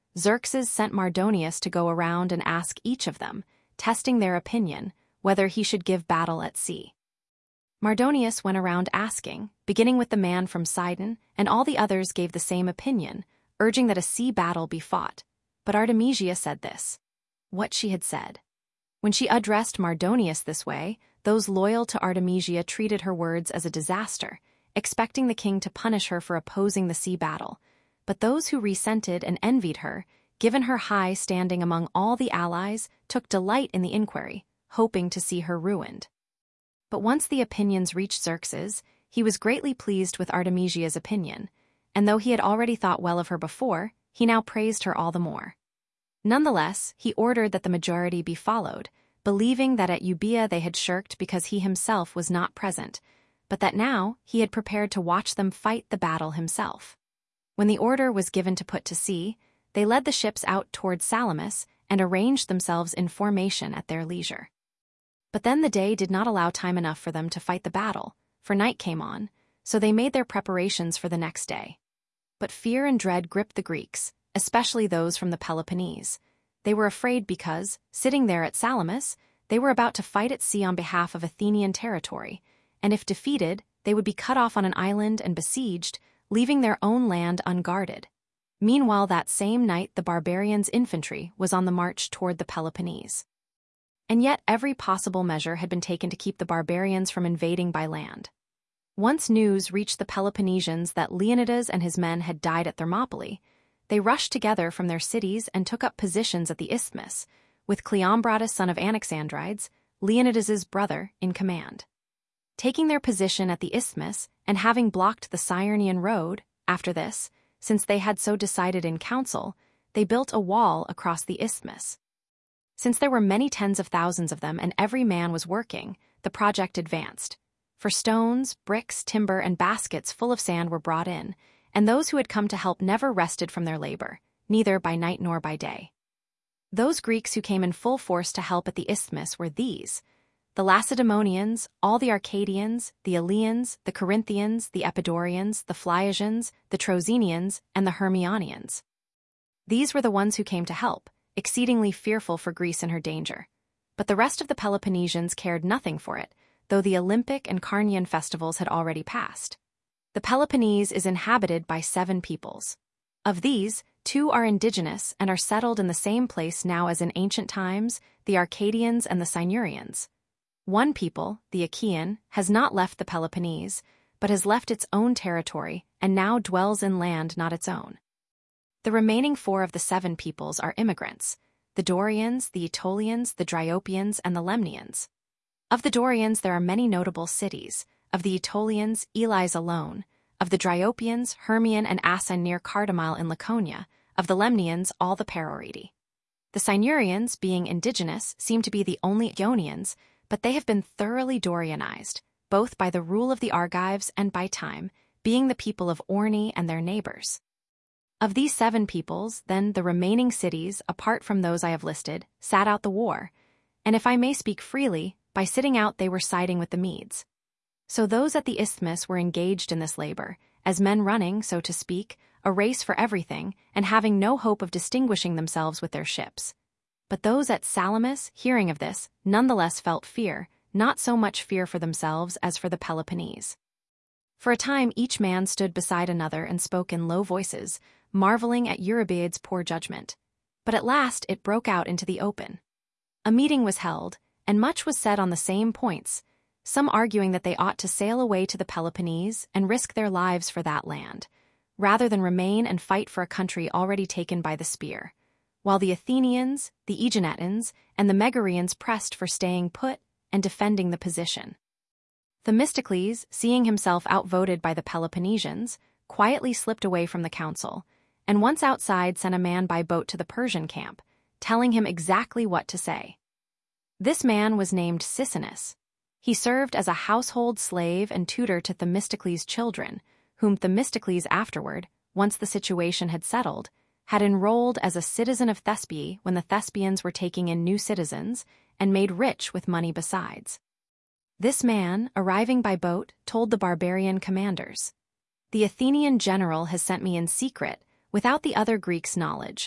Xerxes sent Mardonius to go around and ask each of them, testing their opinion, whether he should give battle at sea. Mardonius went around asking, beginning with the man from Sidon, and all the others gave the same opinion, urging that a sea battle be fought. But Artemisia said this. What she had said. When she addressed Mardonius this way, those loyal to Artemisia treated her words as a disaster, expecting the king to punish her for opposing the sea battle. But those who resented and envied her, given her high standing among all the allies, took delight in the inquiry, hoping to see her ruined. But once the opinions reached Xerxes, he was greatly pleased with Artemisia's opinion, and though he had already thought well of her before, he now praised her all the more. Nonetheless, he ordered that the majority be followed, believing that at Euboea they had shirked because he himself was not present, but that now he had prepared to watch them fight the battle himself. When the order was given to put to sea, they led the ships out toward Salamis and arranged themselves in formation at their leisure. But then the day did not allow time enough for them to fight the battle, for night came on, so they made their preparations for the next day. But fear and dread gripped the Greeks, especially those from the Peloponnese. They were afraid because, sitting there at Salamis, they were about to fight at sea on behalf of Athenian territory, and if defeated, they would be cut off on an island and besieged, leaving their own land unguarded. Meanwhile, that same night the barbarians' infantry was on the march toward the Peloponnese. And yet every possible measure had been taken to keep the barbarians from invading by land. Once news reached the Peloponnesians that Leonidas and his men had died at Thermopylae, they rushed together from their cities and took up positions at the isthmus, with Cleombrotus son of Anaxandrides, Leonidas's brother, in command. Taking their position at the isthmus and having blocked the Cyrenian road, after this, since they had so decided in council, they built a wall across the isthmus. Since there were many tens of thousands of them and every man was working, the project advanced. For stones, bricks, timber, and baskets full of sand were brought in, and those who had come to help never rested from their labor, neither by night nor by day. Those Greeks who came in full force to help at the isthmus were these: the Lacedaemonians, all the Arcadians, the Eleans, the Corinthians, the Epidaurians, the Phliasians, the Troezenians, and the Hermionians. These were the ones who came to help, exceedingly fearful for Greece and her danger. But the rest of the Peloponnesians cared nothing for it, though the Olympic and Carnian festivals had already passed. The Peloponnese is inhabited by seven peoples. Of these, two are indigenous and are settled in the same place now as in ancient times, the Arcadians and the Silurians. One people, the Achaean, has not left the Peloponnese, but has left its own territory and now dwells in land not its own. The remaining four of the seven peoples are immigrants: the Dorians, the Aetolians, the Dryopians, and the Lemnians. Of the Dorians there are many notable cities, of the Aetolians, Elis alone, of the Dryopians, Hermion and Asan near Cardamyle in Laconia, of the Lemnians all the Paroreti. The Silurians, being indigenous, seem to be the only Ionians, but they have been thoroughly Dorianized, both by the rule of the Argives and by time, being the people of Orne and their neighbors. Of these seven peoples, then, the remaining cities, apart from those I have listed, sat out the war, and if I may speak freely, by sitting out they were siding with the Medes. So those at the isthmus were engaged in this labor, as men running, so to speak, a race for everything, and having no hope of distinguishing themselves with their ships. But those at Salamis, hearing of this, nonetheless felt fear, not so much fear for themselves as for the Peloponnese. For a time each man stood beside another and spoke in low voices, marveling at Eurybaede's poor judgment. But at last it broke out into the open. A meeting was held, and much was said on the same points, some arguing that they ought to sail away to the Peloponnese and risk their lives for that land, rather than remain and fight for a country already taken by the spear, while the Athenians, the Aeginetans, and the Megareans pressed for staying put and defending the position. Themistocles, seeing himself outvoted by the Peloponnesians, quietly slipped away from the council, and once outside sent a man by boat to the Persian camp, telling him exactly what to say. This man was named Sisinus. He served as a household slave and tutor to Themistocles' children, whom Themistocles afterward, once the situation had settled, had enrolled as a citizen of Thespia when the Thespians were taking in new citizens, and made rich with money besides. This man, arriving by boat, told the barbarian commanders, "The Athenian general has sent me in secret, without the other Greeks' knowledge,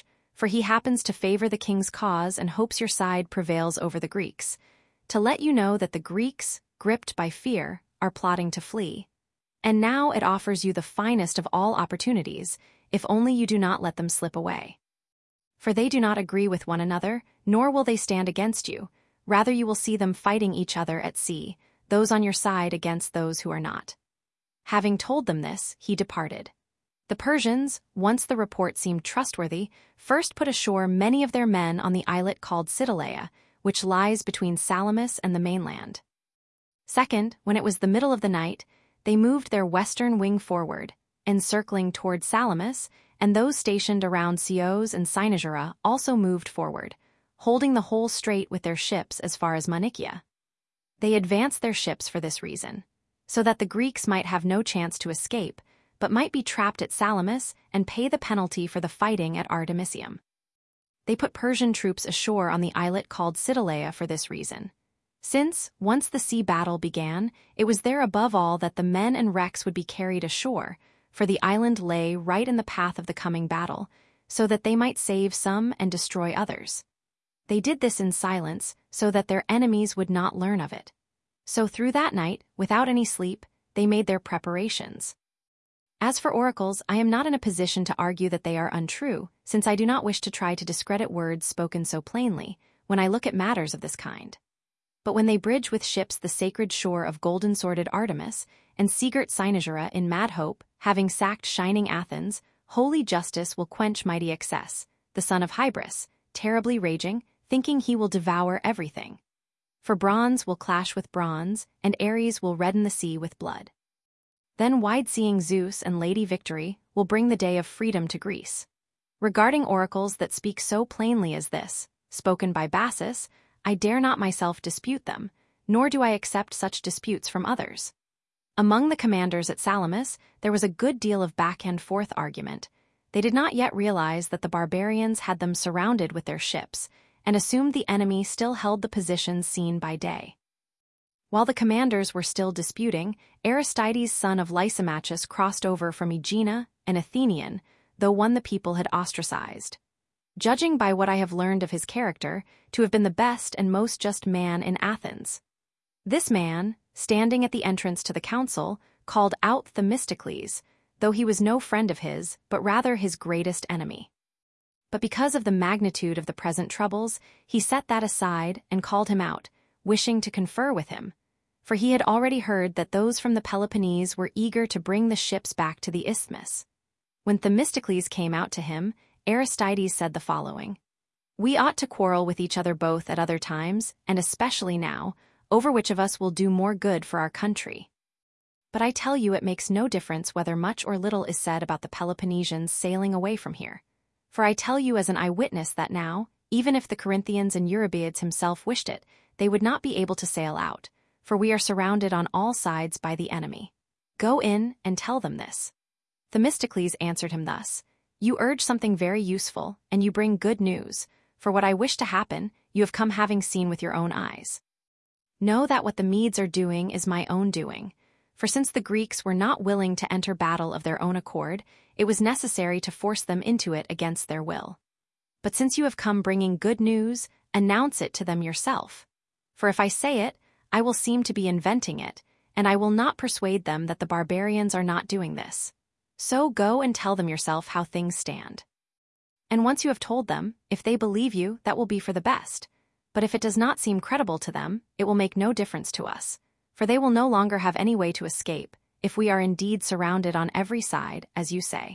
for he happens to favor the king's cause and hopes your side prevails over the Greeks, to let you know that the Greeks, gripped by fear, are plotting to flee. And now it offers you the finest of all opportunities, if only you do not let them slip away. For they do not agree with one another, nor will they stand against you, rather you will see them fighting each other at sea, those on your side against those who are not. Having told them this, he departed. The Persians, once the report seemed trustworthy, first put ashore many of their men on the islet called Cytalaea, which lies between Salamis and the mainland. Second, when it was the middle of the night, they moved their western wing forward, encircling toward Salamis, and those stationed around Chios and Cynosura also moved forward, holding the whole strait with their ships as far as Manikia. They advanced their ships for this reason, so that the Greeks might have no chance to escape, but might be trapped at Salamis and pay the penalty for the fighting at Artemisium. They put Persian troops ashore on the islet called Cytalaea for this reason, since, once the sea battle began, it was there above all that the men and wrecks would be carried ashore, for the island lay right in the path of the coming battle, so that they might save some and destroy others. They did this in silence, so that their enemies would not learn of it. So through that night, without any sleep, they made their preparations. As for oracles, I am not in a position to argue that they are untrue, since I do not wish to try to discredit words spoken so plainly, when I look at matters of this kind. But when they bridge with ships the sacred shore of golden-sworded Artemis, and seagirt Cynosura in mad hope, having sacked shining Athens, holy justice will quench mighty excess, the son of Hybris, terribly raging, thinking he will devour everything. For bronze will clash with bronze, and Ares will redden the sea with blood. Then wide-seeing Zeus and Lady Victory will bring the day of freedom to Greece. Regarding oracles that speak so plainly as this, spoken by Bassus, I dare not myself dispute them, nor do I accept such disputes from others. Among the commanders at Salamis, there was a good deal of back-and-forth argument. They did not yet realize that the barbarians had them surrounded with their ships, and assumed the enemy still held the positions seen by day. While the commanders were still disputing, Aristides, son of Lysimachus, crossed over from Aegina, an Athenian, though one the people had ostracized. Judging by what I have learned of his character, to have been the best and most just man in Athens. This man, standing at the entrance to the council, called out Themistocles, though he was no friend of his, but rather his greatest enemy. But because of the magnitude of the present troubles, he set that aside and called him out, wishing to confer with him, for he had already heard that those from the Peloponnese were eager to bring the ships back to the isthmus. When Themistocles came out to him, Aristides said the following: "We ought to quarrel with each other both at other times, and especially now, over which of us will do more good for our country. But I tell you it makes no difference whether much or little is said about the Peloponnesians sailing away from here. For I tell you as an eyewitness that now, even if the Corinthians and Eurybiades himself wished it, they would not be able to sail out, for we are surrounded on all sides by the enemy. Go in and tell them this." Themistocles answered him thus: "You urge something very useful, and you bring good news, for what I wish to happen, you have come having seen with your own eyes. Know that what the Medes are doing is my own doing, for since the Greeks were not willing to enter battle of their own accord, it was necessary to force them into it against their will. But since you have come bringing good news, announce it to them yourself. For if I say it, I will seem to be inventing it, and I will not persuade them that the barbarians are not doing this. So go and tell them yourself how things stand. And once you have told them, if they believe you, that will be for the best. But if it does not seem credible to them, it will make no difference to us, for they will no longer have any way to escape, if we are indeed surrounded on every side, as you say."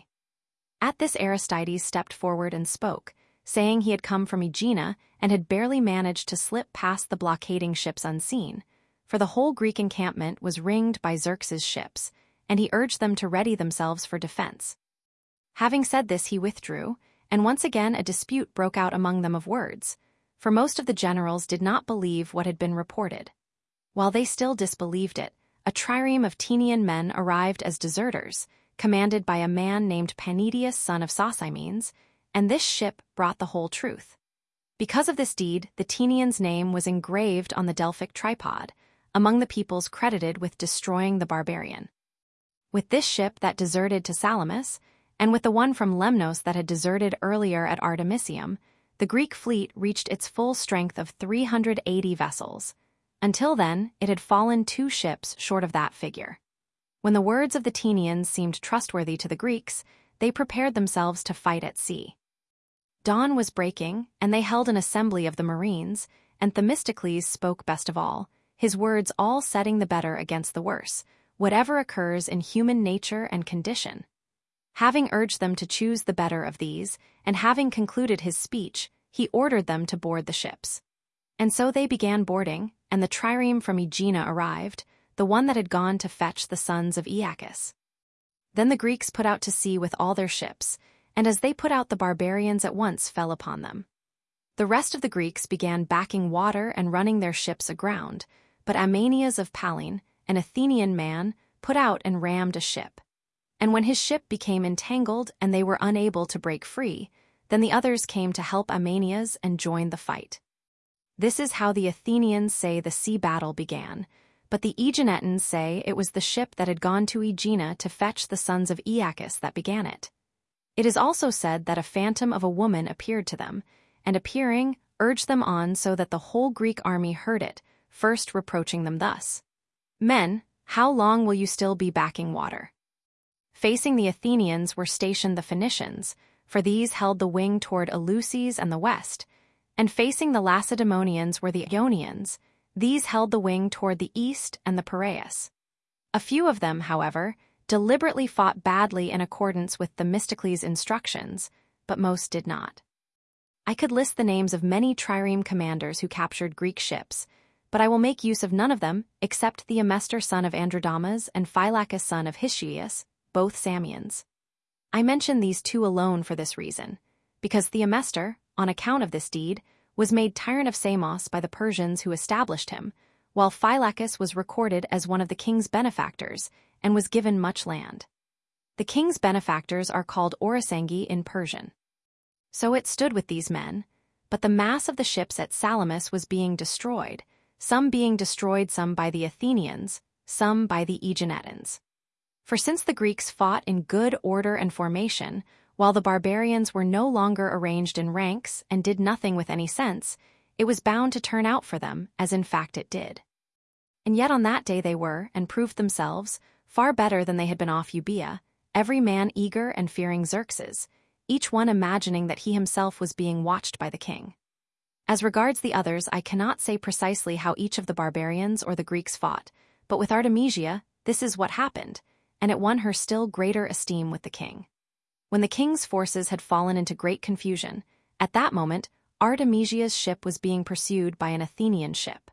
At this Aristides stepped forward and spoke, saying he had come from Aegina and had barely managed to slip past the blockading ships unseen, for the whole Greek encampment was ringed by Xerxes' ships, and he urged them to ready themselves for defense. Having said this, he withdrew, and once again a dispute broke out among them of words, for most of the generals did not believe what had been reported. While they still disbelieved it, a trireme of Tenian men arrived as deserters, commanded by a man named Panidius, son of Sosimenes, and this ship brought the whole truth. Because of this deed, the Tenian's name was engraved on the Delphic tripod, among the peoples credited with destroying the barbarian. With this ship that deserted to Salamis, and with the one from Lemnos that had deserted earlier at Artemisium, the Greek fleet reached its full strength of three hundred eighty vessels. Until then, it had fallen two ships short of that figure. When the words of the Athenians seemed trustworthy to the Greeks, they prepared themselves to fight at sea. Dawn was breaking, and they held an assembly of the marines, and Themistocles spoke best of all, his words all setting the better against the worse, whatever occurs in human nature and condition. Having urged them to choose the better of these, and having concluded his speech, he ordered them to board the ships. And so they began boarding, and the trireme from Aegina arrived, the one that had gone to fetch the sons of Aeacus. Then the Greeks put out to sea with all their ships, and as they put out the barbarians at once fell upon them. The rest of the Greeks began backing water and running their ships aground, but Amanias of Pallene, an Athenian man, put out and rammed a ship. And when his ship became entangled and they were unable to break free, then the others came to help Amanias and joined the fight. This is how the Athenians say the sea battle began, but the Aeginetans say it was the ship that had gone to Aegina to fetch the sons of Aeacus that began it. It is also said that a phantom of a woman appeared to them, and appearing, urged them on so that the whole Greek army heard it, first reproaching them thus: "Men, how long will you still be backing water?" Facing the Athenians were stationed the Phoenicians, for these held the wing toward Eleusis and the west, and facing the Lacedaemonians were the Ionians, these held the wing toward the east and the Piraeus. A few of them, however, deliberately fought badly in accordance with Themistocles' instructions, but most did not. I could list the names of many trireme commanders who captured Greek ships, but I will make use of none of them except the Amestor son of Androdamas and Phylacus son of Histiaeus, both Samians. I mention these two alone for this reason, because Theomestor, on account of this deed, was made tyrant of Samos by the Persians who established him, while Phylacus was recorded as one of the king's benefactors and was given much land. The king's benefactors are called Orisangi in Persian. So it stood with these men, but the mass of the ships at Salamis was being destroyed, some being destroyed some by the Athenians, some by the Aeginetans. For since the Greeks fought in good order and formation, while the barbarians were no longer arranged in ranks and did nothing with any sense, it was bound to turn out for them, as in fact it did. And yet on that day they were, and proved themselves, far better than they had been off Euboea, every man eager and fearing Xerxes, each one imagining that he himself was being watched by the king. As regards the others, I cannot say precisely how each of the barbarians or the Greeks fought, but with Artemisia, this is what happened, and it won her still greater esteem with the king. When the king's forces had fallen into great confusion, at that moment, Artemisia's ship was being pursued by an Athenian ship.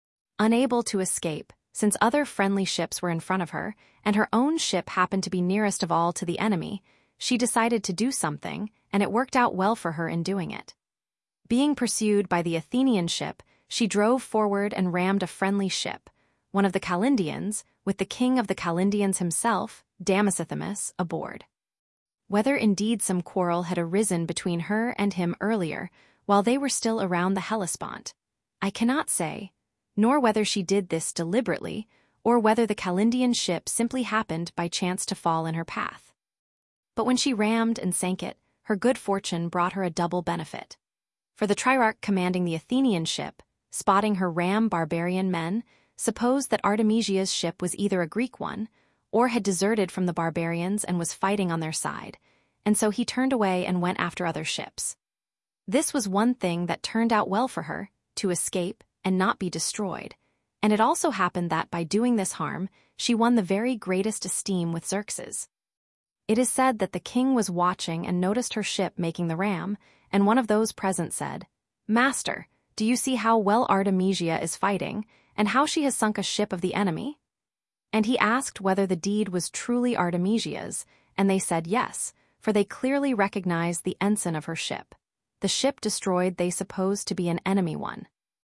Unable to escape, since other friendly ships were in front of her, and her own ship happened to be nearest of all to the enemy, she decided to do something, and it worked out well for her in doing it. Being pursued by the Athenian ship, she drove forward and rammed a friendly ship, one of the Calindians, with the king of the Calindians himself, Damosthemis, aboard. Whether indeed some quarrel had arisen between her and him earlier, while they were still around the Hellespont, I cannot say, nor whether she did this deliberately, or whether the Calindian ship simply happened by chance to fall in her path. But when she rammed and sank it, her good fortune brought her a double benefit. For the Triarch commanding the Athenian ship, spotting her ram barbarian men, supposed that Artemisia's ship was either a Greek one, or had deserted from the barbarians and was fighting on their side, and so he turned away and went after other ships. This was one thing that turned out well for her, to escape and not be destroyed, and it also happened that by doing this harm, she won the very greatest esteem with Xerxes. It is said that the king was watching and noticed her ship making the ram, and one of those present said, "Master, do you see how well Artemisia is fighting, and how she has sunk a ship of the enemy?" And he asked whether the deed was truly Artemisia's, and they said yes, for they clearly recognized the ensign of her ship. The ship destroyed they supposed to be an enemy one.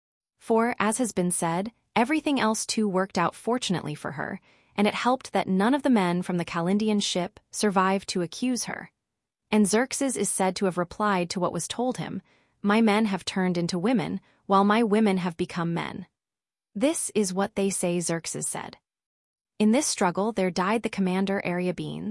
For, as has been said, everything else too worked out fortunately for her, and it helped that none of the men from the Calindian ship survived to accuse her. And Xerxes is said to have replied to what was told him, "My men have turned into women, while my women have become men." This is what they say Xerxes said. In this struggle there died the commander Ariobanes,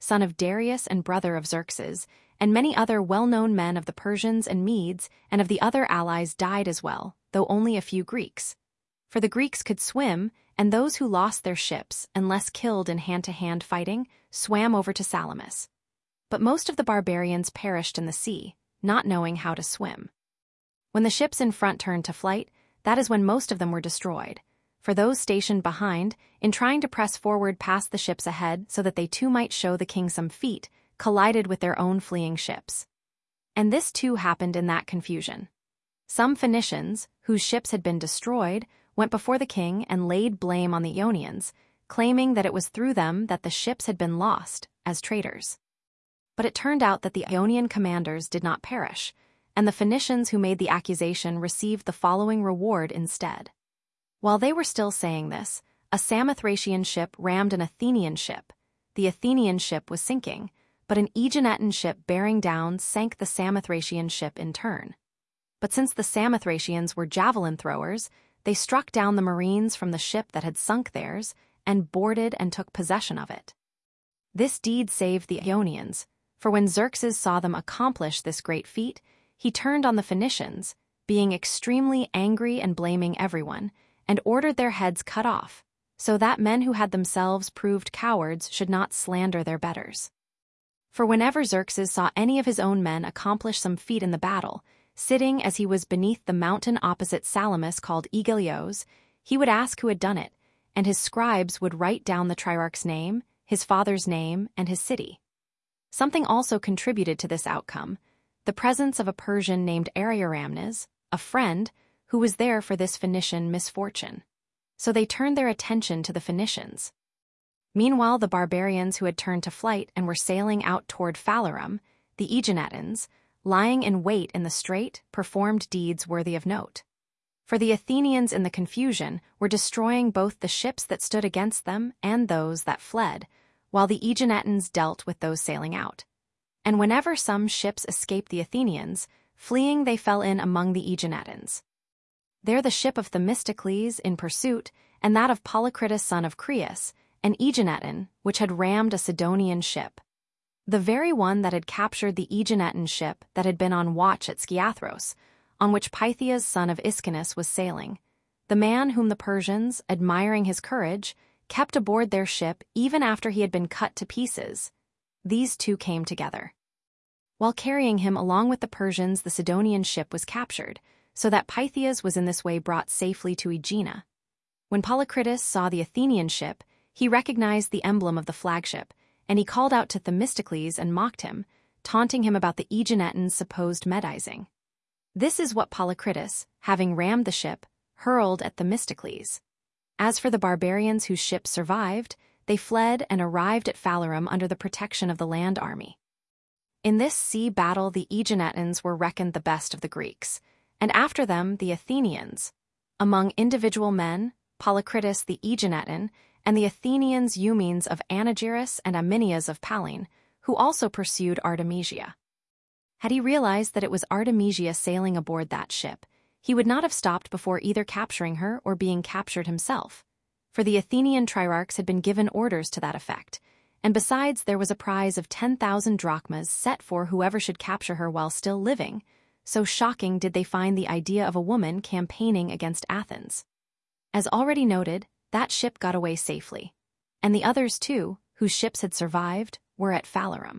son of Darius and brother of Xerxes, and many other well-known men of the Persians and Medes and of the other allies died as well, though only a few Greeks. For the Greeks could swim, and those who lost their ships, unless killed in hand-to-hand fighting, swam over to Salamis. But most of the barbarians perished in the sea, not knowing how to swim. When the ships in front turned to flight, that is when most of them were destroyed. For those stationed behind, in trying to press forward past the ships ahead so that they too might show the king some feat, collided with their own fleeing ships. And this too happened in that confusion. Some Phoenicians, whose ships had been destroyed, went before the king and laid blame on the Ionians, claiming that it was through them that the ships had been lost, as traitors. But it turned out that the Ionian commanders did not perish, and the Phoenicians who made the accusation received the following reward instead. While they were still saying this, a Samothracian ship rammed an Athenian ship. The Athenian ship was sinking, but an Aeginetan ship bearing down sank the Samothracian ship in turn. But since the Samothracians were javelin throwers, they struck down the marines from the ship that had sunk theirs and boarded and took possession of it. This deed saved the Ionians, for when Xerxes saw them accomplish this great feat, he turned on the Phoenicians, being extremely angry and blaming everyone, and ordered their heads cut off, so that men who had themselves proved cowards should not slander their betters. For whenever Xerxes saw any of his own men accomplish some feat in the battle, sitting as he was beneath the mountain opposite Salamis called Aigaleos, he would ask who had done it, and his scribes would write down the trierarch's name, his father's name, and his city. Something also contributed to this outcome, the presence of a Persian named Ariaramnes, a friend, who was there for this Phoenician misfortune. So they turned their attention to the Phoenicians. Meanwhile, the barbarians who had turned to flight and were sailing out toward Phalerum, the Aeginetans, lying in wait in the strait, performed deeds worthy of note. For the Athenians in the confusion were destroying both the ships that stood against them and those that fled, while the Aeginetans dealt with those sailing out. And whenever some ships escaped the Athenians, fleeing they fell in among the Aeginetans. There the ship of Themistocles in pursuit, and that of Polycritus son of Creus, an Aeginetan, which had rammed a Sidonian ship. The very one that had captured the Aeginetan ship that had been on watch at Skiathros, on which Pythias son of Ischinus was sailing. The man whom the Persians, admiring his courage, kept aboard their ship even after he had been cut to pieces. These two came together. While carrying him along with the Persians, the Sidonian ship was captured, so that Pythias was in this way brought safely to Aegina. When Polycritus saw the Athenian ship, he recognized the emblem of the flagship, and he called out to Themistocles and mocked him, taunting him about the Aeginetans' supposed medizing. This is what Polycritus, having rammed the ship, hurled at Themistocles. As for the barbarians whose ships survived, they fled and arrived at Phalerum under the protection of the land army. In this sea battle the Aeginetans were reckoned the best of the Greeks, and after them the Athenians. Among individual men, Polycritus the Aeginetan, and the Athenians Eumenes of Anagyris and Aminias of Pallene, who also pursued Artemisia. Had he realized that it was Artemisia sailing aboard that ship, he would not have stopped before either capturing her or being captured himself, for the Athenian triarchs had been given orders to that effect, and besides there was a prize of ten thousand drachmas set for whoever should capture her while still living, so shocking did they find the idea of a woman campaigning against Athens. As already noted, that ship got away safely, and the others too, whose ships had survived, were at Phalerum.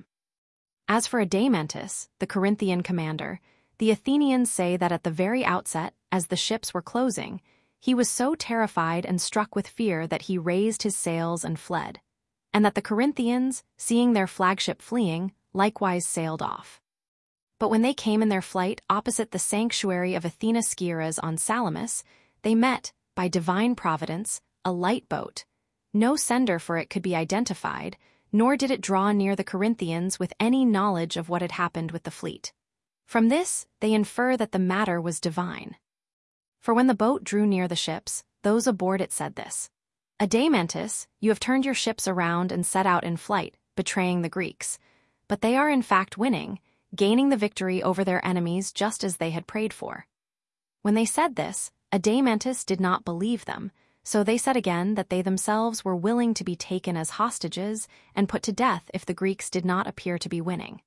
As for Adeimantus, the Corinthian commander, the Athenians say that at the very outset, as the ships were closing, he was so terrified and struck with fear that he raised his sails and fled, and that the Corinthians, seeing their flagship fleeing, likewise sailed off. But when they came in their flight opposite the sanctuary of Athena Skiras on Salamis, they met, by divine providence, a light boat. No sender for it could be identified, nor did it draw near the Corinthians with any knowledge of what had happened with the fleet. From this, they infer that the matter was divine. For when the boat drew near the ships, those aboard it said this: Adeimantus, you have turned your ships around and set out in flight, betraying the Greeks. But they are in fact winning, gaining the victory over their enemies just as they had prayed for. When they said this, Adeimantus did not believe them, So they said again that they themselves were willing to be taken as hostages and put to death if the Greeks did not appear to be winning.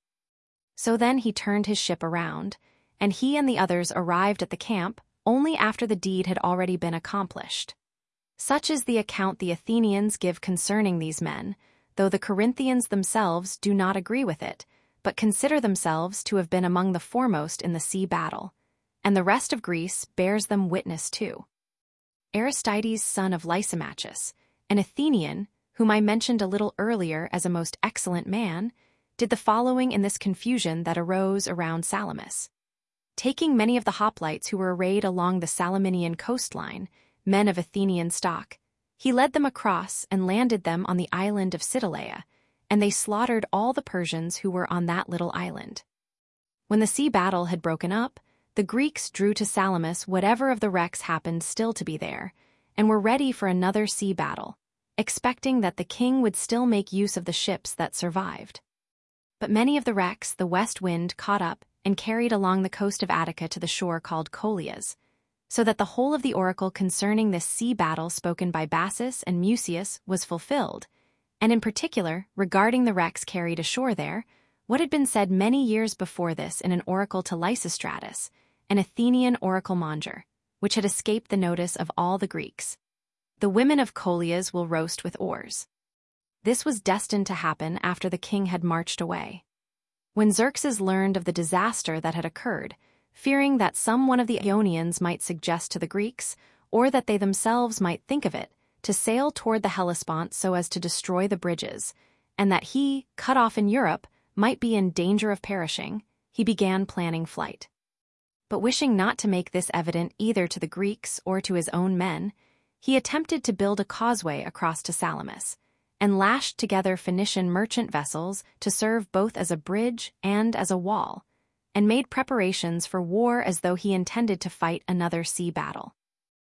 So then he turned his ship around, and he and the others arrived at the camp only after the deed had already been accomplished. Such is the account the Athenians give concerning these men, though the Corinthians themselves do not agree with it, but consider themselves to have been among the foremost in the sea battle, and the rest of Greece bears them witness too. Aristides, son of Lysimachus, an Athenian, whom I mentioned a little earlier as a most excellent man, did the following in this confusion that arose around Salamis. Taking many of the hoplites who were arrayed along the Salaminian coastline, men of Athenian stock, he led them across and landed them on the island of Cytalaea, and they slaughtered all the Persians who were on that little island. When the sea battle had broken up, the Greeks drew to Salamis whatever of the wrecks happened still to be there, and were ready for another sea battle, expecting that the king would still make use of the ships that survived. But many of the wrecks the west wind caught up and carried along the coast of Attica to the shore called Colias, so that the whole of the oracle concerning this sea battle spoken by Bassus and Mucius was fulfilled, and in particular, regarding the wrecks carried ashore there, what had been said many years before this in an oracle to Lysistratus, an Athenian oracle monger, which had escaped the notice of all the Greeks. The women of Colias will roast with oars. This was destined to happen after the king had marched away. When Xerxes learned of the disaster that had occurred, fearing that some one of the Ionians might suggest to the Greeks, or that they themselves might think of it, to sail toward the Hellespont so as to destroy the bridges, and that he, cut off in Europe, might be in danger of perishing, he began planning flight. But wishing not to make this evident either to the Greeks or to his own men, he attempted to build a causeway across to Salamis, and lashed together Phoenician merchant vessels to serve both as a bridge and as a wall, and made preparations for war as though he intended to fight another sea battle.